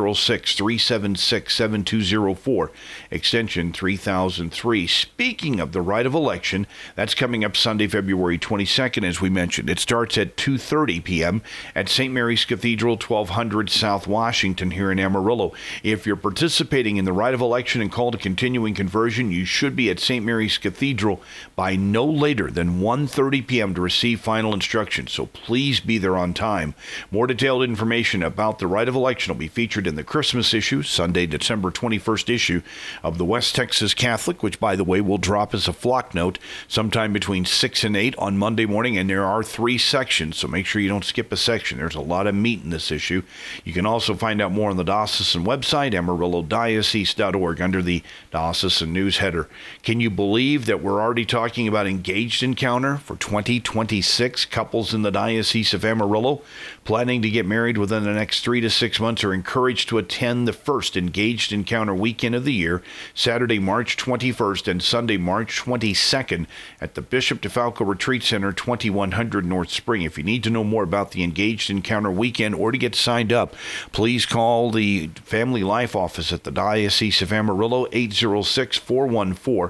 806-376-7204, extension 3003. Speaking of the Rite of Election, that's coming up Sunday, February 22nd, as we mentioned. It starts at 2:30 p.m. at St. Mary's Cathedral, 1200 South Washington here in Amarillo. If you're participating in the Rite of Election and called to continuing conversion, you should be at St. Mary's Cathedral by no later than 1:30 p.m. to receive final instructions, so please be there on time. More detailed information about the Rite of Election will be featured in the Christmas issue, Sunday, December 21st issue of the West Texas Catholic, which, by the way, will drop as a flock note sometime between 6 and 8 on Monday morning, and there are 3 sections, so make sure you don't skip a section. There's a lot of meat in this issue. You can also find out more on the diocesan website, AmarilloDiocese.org, under the Diocesan News header. Can you believe that we're already talking about Engaged Encounter for 2026? Couples in the Diocese of Amarillo planning to get married within the next 3 to 6 months are encouraged to attend the first Engaged Encounter weekend of the year, Saturday, March 21st and Sunday, March 22nd at the Bishop DeFalco Retreat Center, 2100 North Spring. If you need to know more about the Engaged Encounter weekend or to get signed up, please call the Family Life Office at the Diocese of Amarillo, 806-414-1059,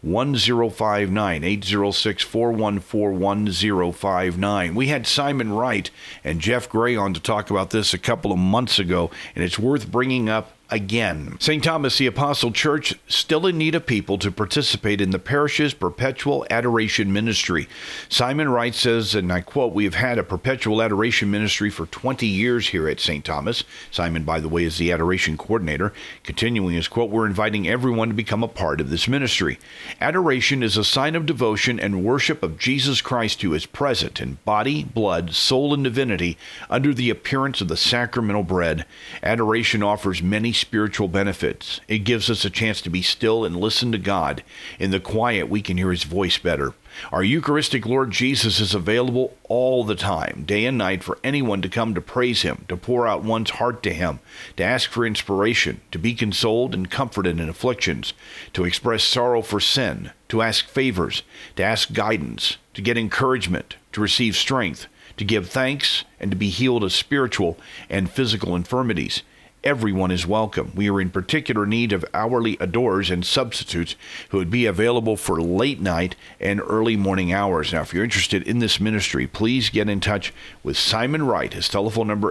806-414-1059. We had Simon Wright and Jeff Gray on to talk about this a couple of months ago, and it's worth bringing up again. St. Thomas the Apostle Church still in need of people to participate in the parish's perpetual adoration ministry. Simon Wright says, and I quote, "We have had a perpetual adoration ministry for 20 years here at St. Thomas." Simon, by the way, is the adoration coordinator. Continuing his quote, "We're inviting everyone to become a part of this ministry. Adoration is a sign of devotion and worship of Jesus Christ, who is present in body, blood, soul, and divinity under the appearance of the sacramental bread. Adoration offers many spiritual benefits. It gives us a chance to be still and listen to God. In the quiet, we can hear his voice better. Our Eucharistic Lord Jesus is available all the time, day and night, for anyone to come to praise him, to pour out one's heart to him, to ask for inspiration, to be consoled and comforted in afflictions, to express sorrow for sin, to ask favors, to ask guidance, to get encouragement, to receive strength, to give thanks, and to be healed of spiritual and physical infirmities. Everyone is welcome. We are in particular need of hourly adorers and substitutes who would be available for late night and early morning hours. Now, if you're interested in this ministry, please get in touch with Simon Wright. His telephone number,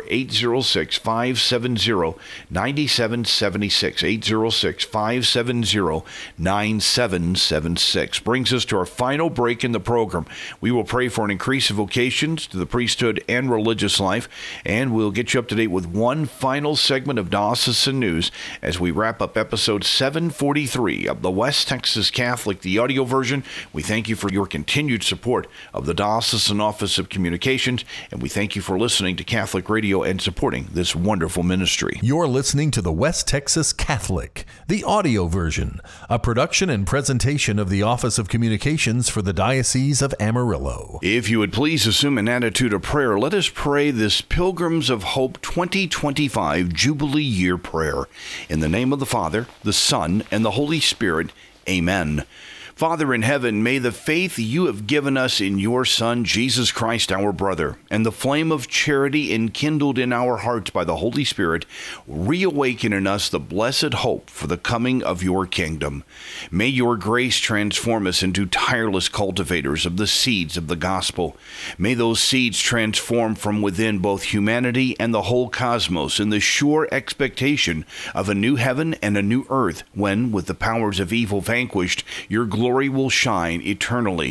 806-570-9776, 806-570-9776. Brings us to our final break in the program. We will pray for an increase of vocations to the priesthood and religious life, and we'll get you up to date with one final segment of Diocesan News as we wrap up episode 743 of the West Texas Catholic, the audio version. We thank you for your continued support of the Diocesan Office of Communications, and we thank you for listening to Catholic Radio and supporting this wonderful ministry. You're listening to the West Texas Catholic, the audio version, a production and presentation of the Office of Communications for the Diocese of Amarillo. If you would please assume an attitude of prayer, let us pray this Pilgrims of Hope 2025 Jubilee Year prayer. In the name of the Father, the Son, and the Holy Spirit. Amen. Father in heaven, may the faith you have given us in your Son, Jesus Christ, our brother, and the flame of charity enkindled in our hearts by the Holy Spirit, reawaken in us the blessed hope for the coming of your kingdom. May your grace transform us into tireless cultivators of the seeds of the gospel. May those seeds transform from within both humanity and the whole cosmos in the sure expectation of a new heaven and a new earth when, with the powers of evil vanquished, your glory will shine eternally.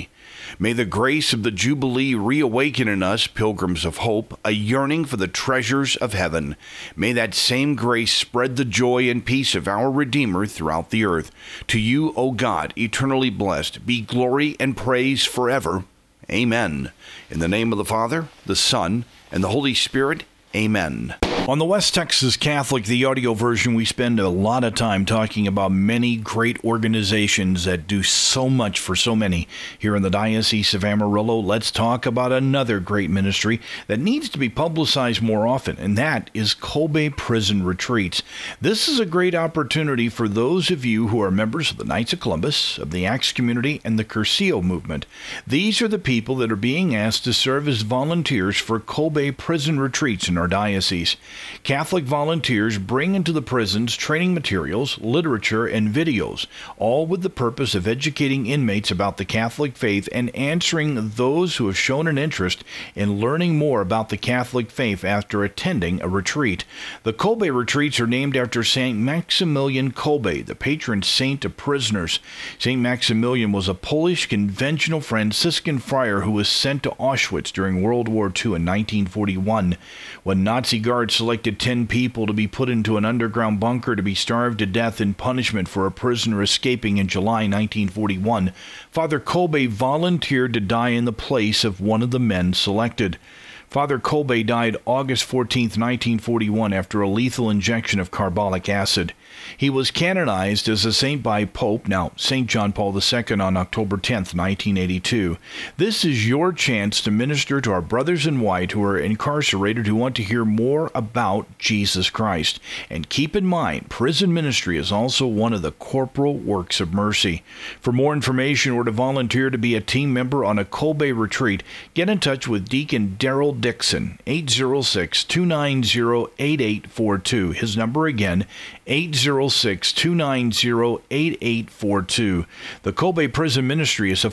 May the grace of the Jubilee reawaken in us, pilgrims of hope, a yearning for the treasures of heaven. May that same grace spread the joy and peace of our Redeemer throughout the earth. To you, O God, eternally blessed, be glory and praise forever. Amen. In the name of the Father, the Son, and the Holy Spirit, amen. On the West Texas Catholic, the audio version, we spend a lot of time talking about many great organizations that do so much for so many here in the Diocese of Amarillo. Let's talk about another great ministry that needs to be publicized more often, and that is Kolbe Prison Retreats. This is a great opportunity for those of you who are members of the Knights of Columbus, of the Acts community, and the Curcio movement. These are the people that are being asked to serve as volunteers for Kolbe Prison Retreats in our diocese. Catholic volunteers bring into the prisons training materials, literature, and videos, all with the purpose of educating inmates about the Catholic faith and answering those who have shown an interest in learning more about the Catholic faith after attending a retreat. The Kolbe retreats are named after St. Maximilian Kolbe, the patron saint of prisoners. St. Maximilian was a Polish conventional Franciscan friar who was sent to Auschwitz during World War II in 1941. When Nazi guards selected 10 people to be put into an underground bunker to be starved to death in punishment for a prisoner escaping in July 1941, Father Kolbe volunteered to die in the place of one of the men selected. Father Kolbe died August 14, 1941, after a lethal injection of carbolic acid. He was canonized as a saint by Pope, now St. John Paul II, on October 10, 1982. This is your chance to minister to our brothers in white who are incarcerated who want to hear more about Jesus Christ. And keep in mind, prison ministry is also one of the corporal works of mercy. For more information or to volunteer to be a team member on a Kolbe retreat, get in touch with Deacon Daryl Dixon, 806-290-8842. His number again, 806-290-8842. The Kolbe Prison Ministry is a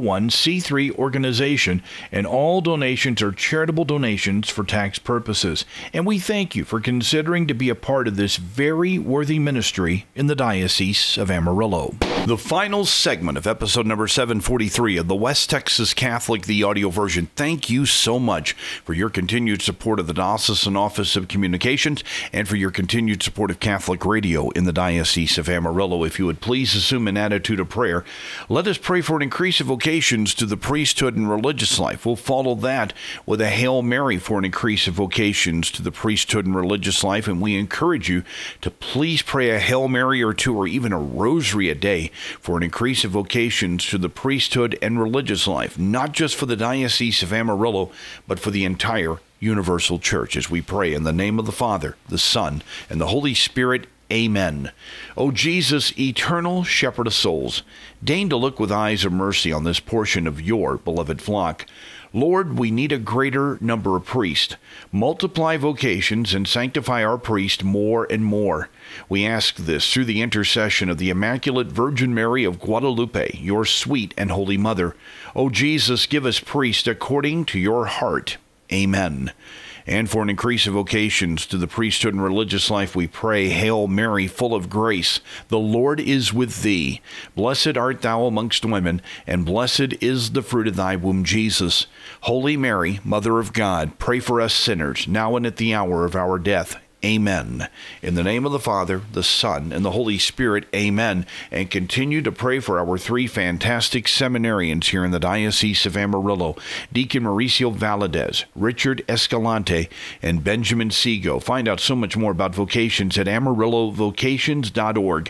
501c3 organization, and all donations are charitable donations for tax purposes. And we thank you for considering to be a part of this very worthy ministry in the Diocese of Amarillo. The final segment of episode number 743 of the West Texas Catholic, the audio version. Thank you so much for your continued support of the Diocesan Office of Communications and for your continued support of Catholic Radio in the Diocese of Amarillo. If you would please assume an attitude of prayer, let us pray for an increase of vocations to the priesthood and religious life. We'll follow that with a Hail Mary for an increase of vocations to the priesthood and religious life, and we encourage you to please pray a Hail Mary or two or even a rosary a day for an increase of vocations to the priesthood and religious life, not just for the Diocese of Amarillo, but for the entire universal church, as we pray in the name of the Father, the Son, and the Holy Spirit. Amen. O Jesus, eternal shepherd of souls, deign to look with eyes of mercy on this portion of your beloved flock. Lord, we need a greater number of priests. Multiply vocations and sanctify our priests more and more. We ask this through the intercession of the Immaculate Virgin Mary of Guadalupe, your sweet and holy mother. O Jesus, give us priests according to your heart. Amen. And for an increase of vocations to the priesthood and religious life, we pray, Hail Mary, full of grace, the Lord is with thee. Blessed art thou amongst women, and blessed is the fruit of thy womb, Jesus. Holy Mary, Mother of God, pray for us sinners, now and at the hour of our death. Amen. In the name of the Father, the Son, and the Holy Spirit, amen. And continue to pray for our three fantastic seminarians here in the Diocese of Amarillo, Deacon Mauricio Valadez, Richard Escalante, and Benjamin Seago. Find out so much more about vocations at AmarilloVocations.org.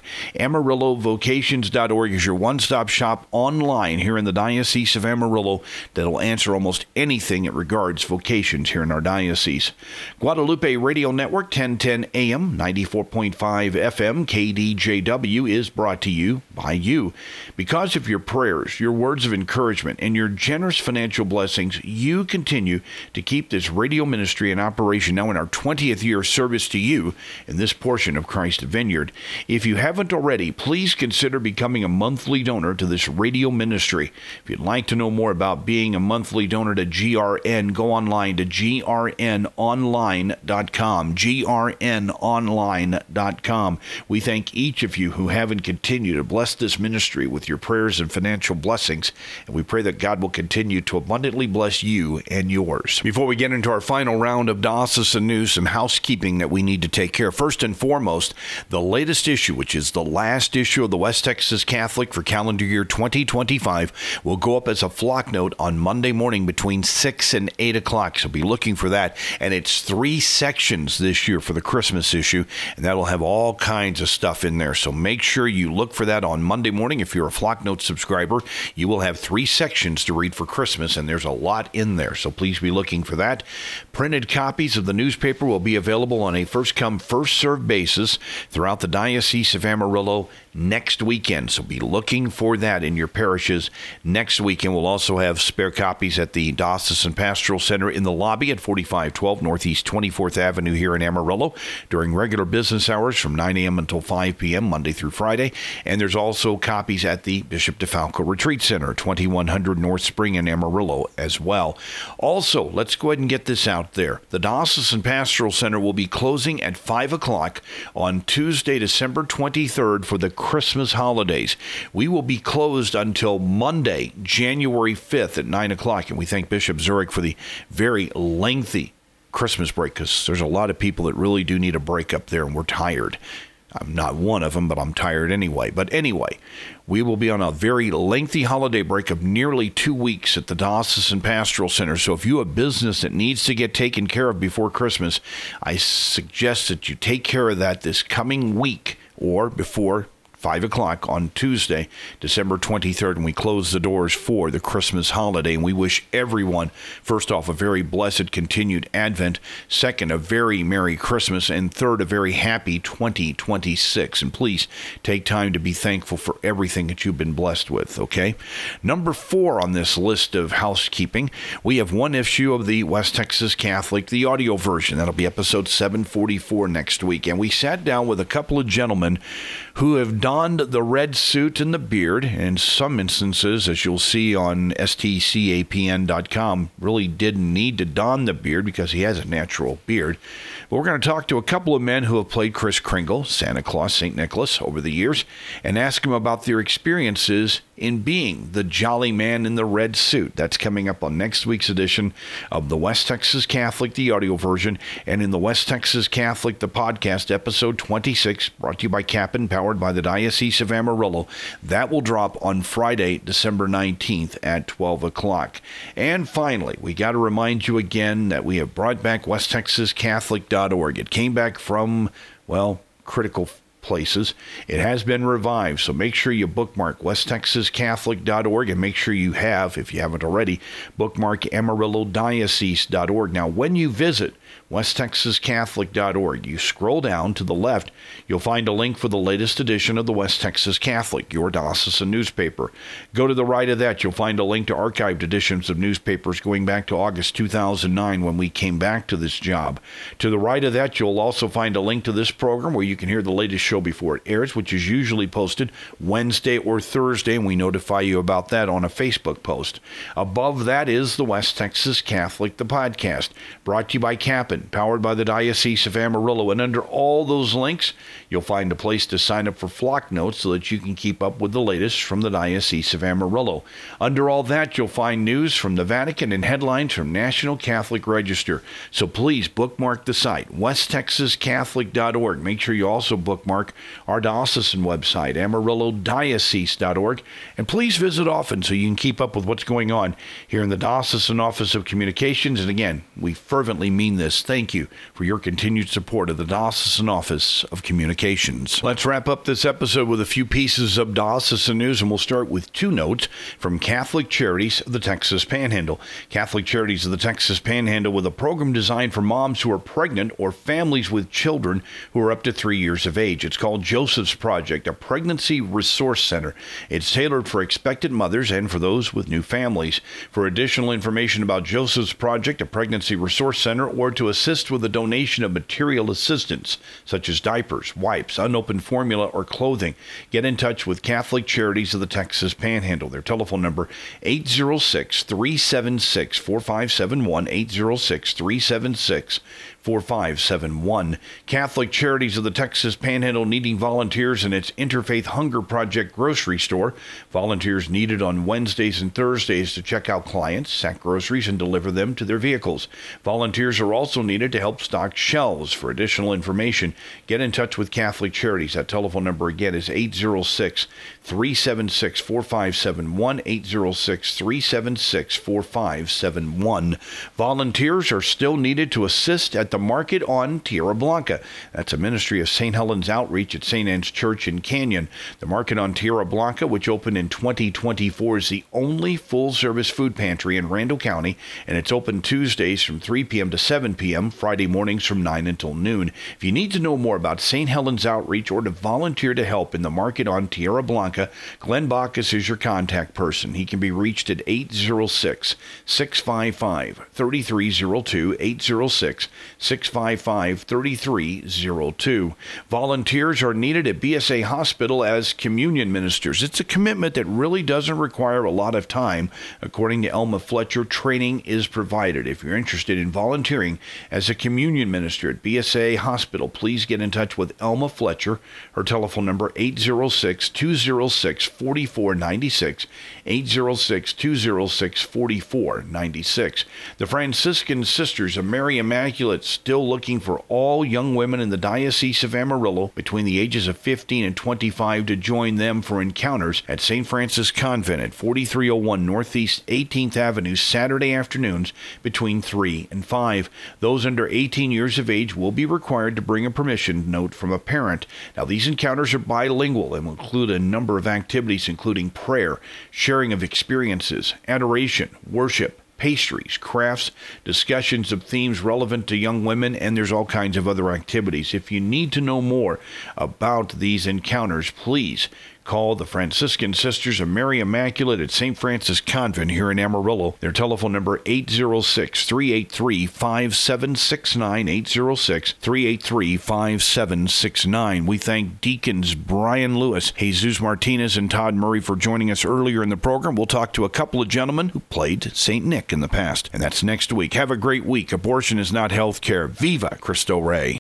AmarilloVocations.org is your one-stop shop online here in the Diocese of Amarillo that'll answer almost anything that regards vocations here in our diocese. Guadalupe Radio Network, 1010 AM, 94.5 FM, KDJW is brought to you by you. Because of your prayers, your words of encouragement, and your generous financial blessings, you continue to keep this radio ministry in operation now in our 20th year of service to you in this portion of Christ Vineyard. If you haven't already, please consider becoming a monthly donor to this radio ministry. If you'd like to know more about being a monthly donor to GRN, go online to grnonline.com, grnonline.com. trnonline.com. We thank each of you who have and continue to bless this ministry with your prayers and financial blessings, and we pray that God will continue to abundantly bless you and yours. Before we get into our final round of diocesan news, some housekeeping that we need to take care of. First and foremost, the latest issue, which is the last issue of the West Texas Catholic for calendar year 2025, will go up as a flock note on Monday morning between 6 and 8 o'clock. So be looking for that. And it's 3 sections this year for the Christmas issue, and that'll have all kinds of stuff in there. So make sure you look for that on Monday morning. If you're a Flock Note subscriber, you will have 3 sections to read for Christmas, and there's a lot in there. So please be looking for that. Printed copies of the newspaper will be available on a first-come, first-served basis throughout the Diocese of Amarillo next weekend. So be looking for that in your parishes next weekend. We'll also have spare copies at the Diocesan Pastoral Center in the lobby at 4512 Northeast 24th Avenue here in Amarillo during regular business hours from 9 a.m. until 5 p.m. Monday through Friday. And there's also copies at the Bishop DeFalco Retreat Center, 2100 North Spring in Amarillo as well. Also, let's go ahead and get this out there. The Diocesan Pastoral Center will be closing at 5 o'clock on Tuesday, December 23rd for the Christmas holidays. We will be closed until Monday, January 5th at 9 o'clock, and we thank Bishop Zurich for the very lengthy Christmas break, because there's a lot of people that really do need a break up there, and we're tired. I'm not one of them, but I'm tired anyway. But anyway, we will be on a very lengthy holiday break of nearly 2 weeks at the Diocesan Pastoral Center. So if you have business that needs to get taken care of before Christmas, I suggest that you take care of that this coming week or before 5 o'clock on Tuesday, December 23rd, and we close the doors for the Christmas holiday. And we wish everyone, first off, a very blessed continued Advent, second, a very Merry Christmas, and third, a very happy 2026. And please take time to be thankful for everything that you've been blessed with, okay? Number 4 on this list of housekeeping, we have one issue of the West Texas Catholic, the audio version. That'll be episode 744 next week. And we sat down with a couple of gentlemen who have donned the red suit and the beard, and in some instances, as you'll see on stcapn.com, really didn't need to don the beard because he has a natural beard. But we're going to talk to a couple of men who have played Kris Kringle, Santa Claus, St. Nicholas over the years, and ask them about their experiences in being the jolly man in the red suit. That's coming up on next week's edition of the West Texas Catholic, the audio version, and in the West Texas Catholic, the podcast, episode 26, brought to you by Captain, powered by the Diocese of Amarillo. That will drop on Friday, December 19th at 12 o'clock. And finally, we got to remind you again that we have brought back WestTexasCatholic.org. It came back from, well, critical places. It has been revived, so make sure you bookmark WestTexasCatholic.org, and make sure you have, if you haven't already, bookmark AmarilloDiocese.org. Now, when you visit WestTexasCatholic.org, you scroll down to the left, you'll find a link for the latest edition of the West Texas Catholic, your diocesan newspaper. Go to the right of that, you'll find a link to archived editions of newspapers going back to August 2009 when we came back to this job. To the right of that, you'll also find a link to this program where you can hear the latest show before it airs, which is usually posted Wednesday or Thursday, and we notify you about that on a Facebook post. Above that is the West Texas Catholic, the podcast, brought to you by Captain, powered by the Diocese of Amarillo. And under all those links, you'll find a place to sign up for Flock Notes so that you can keep up with the latest from the Diocese of Amarillo. Under all that, you'll find news from the Vatican and headlines from National Catholic Register. So please bookmark the site, WestTexasCatholic.org. Make sure you also bookmark our diocesan website, AmarilloDiocese.org. And please visit often so you can keep up with what's going on here in the Diocesan Office of Communications. And again, we fervently mean this. Thank you for your continued support of the Diocesan Office of Communications. Let's wrap up this episode with a few pieces of diocesan news, and we'll start with 2 notes from Catholic Charities of the Texas Panhandle. Catholic Charities of the Texas Panhandle with a program designed for moms who are pregnant or families with children who are up to 3 years of age. It's called Joseph's Project, a pregnancy resource center. It's tailored for expectant mothers and for those with new families. For additional information about Joseph's Project, a pregnancy resource center, or to assist with a donation of material assistance, such as diapers, wipes, unopened formula, or clothing. Get in touch with Catholic Charities of the Texas Panhandle. Their telephone number, 806-376-4571, 806-376-4571. Catholic Charities of the Texas Panhandle needing volunteers in its Interfaith Hunger Project grocery store. Volunteers needed on Wednesdays and Thursdays to check out clients, sack groceries, and deliver them to their vehicles. Volunteers are also needed to help stock shelves. For additional information, get in touch with Catholic Charities. That telephone number again is 806-376-4571, 806-376-4571. Volunteers are still needed to assist at the market on Tierra Blanca. That's a ministry of St. Helen's Outreach at St. Anne's Church in Canyon. The market on Tierra Blanca, which opened in 2024, is the only full-service food pantry in Randall County, and it's open Tuesdays from 3 p.m. to 7 p.m., Friday mornings from 9 until noon. If you need to know more about St. Helen's Outreach or to volunteer to help in the market on Tierra Blanca, Glenn Bacchus is your contact person. He can be reached at 806-655-3302, 806-655-3302. Volunteers are needed at BSA Hospital as communion ministers. It's a commitment that really doesn't require a lot of time. According to Elma Fletcher, training is provided. If you're interested in volunteering as a communion minister at BSA Hospital, please get in touch with Elma Fletcher. Her telephone number, 806-206-4496, 806-206-4496. The Franciscan Sisters of Mary Immaculate still looking for all young women in the Diocese of Amarillo between the ages of 15 and 25 to join them for encounters at St. Francis Convent at 4301 Northeast 18th Avenue, Saturday afternoons between 3 and 5. Those under 18 years of age will be required to bring a permission note from a parent. Now, these encounters are bilingual and will include a number of activities, including prayer, sharing of experiences, adoration, worship, pastries, crafts, discussions of themes relevant to young women, and there's all kinds of other activities. If you need to know more about these encounters, please call the Franciscan Sisters of Mary Immaculate at St. Francis Convent here in Amarillo. Their telephone number, 806-383-5769, 806-383-5769. We thank Deacons Brian Lewis, Jesus Martinez, and Todd Murray for joining us earlier in the program. We'll talk to a couple of gentlemen who played St. Nick in the past, and that's next week. Have a great week. Abortion is not health care. Viva Cristo Rey.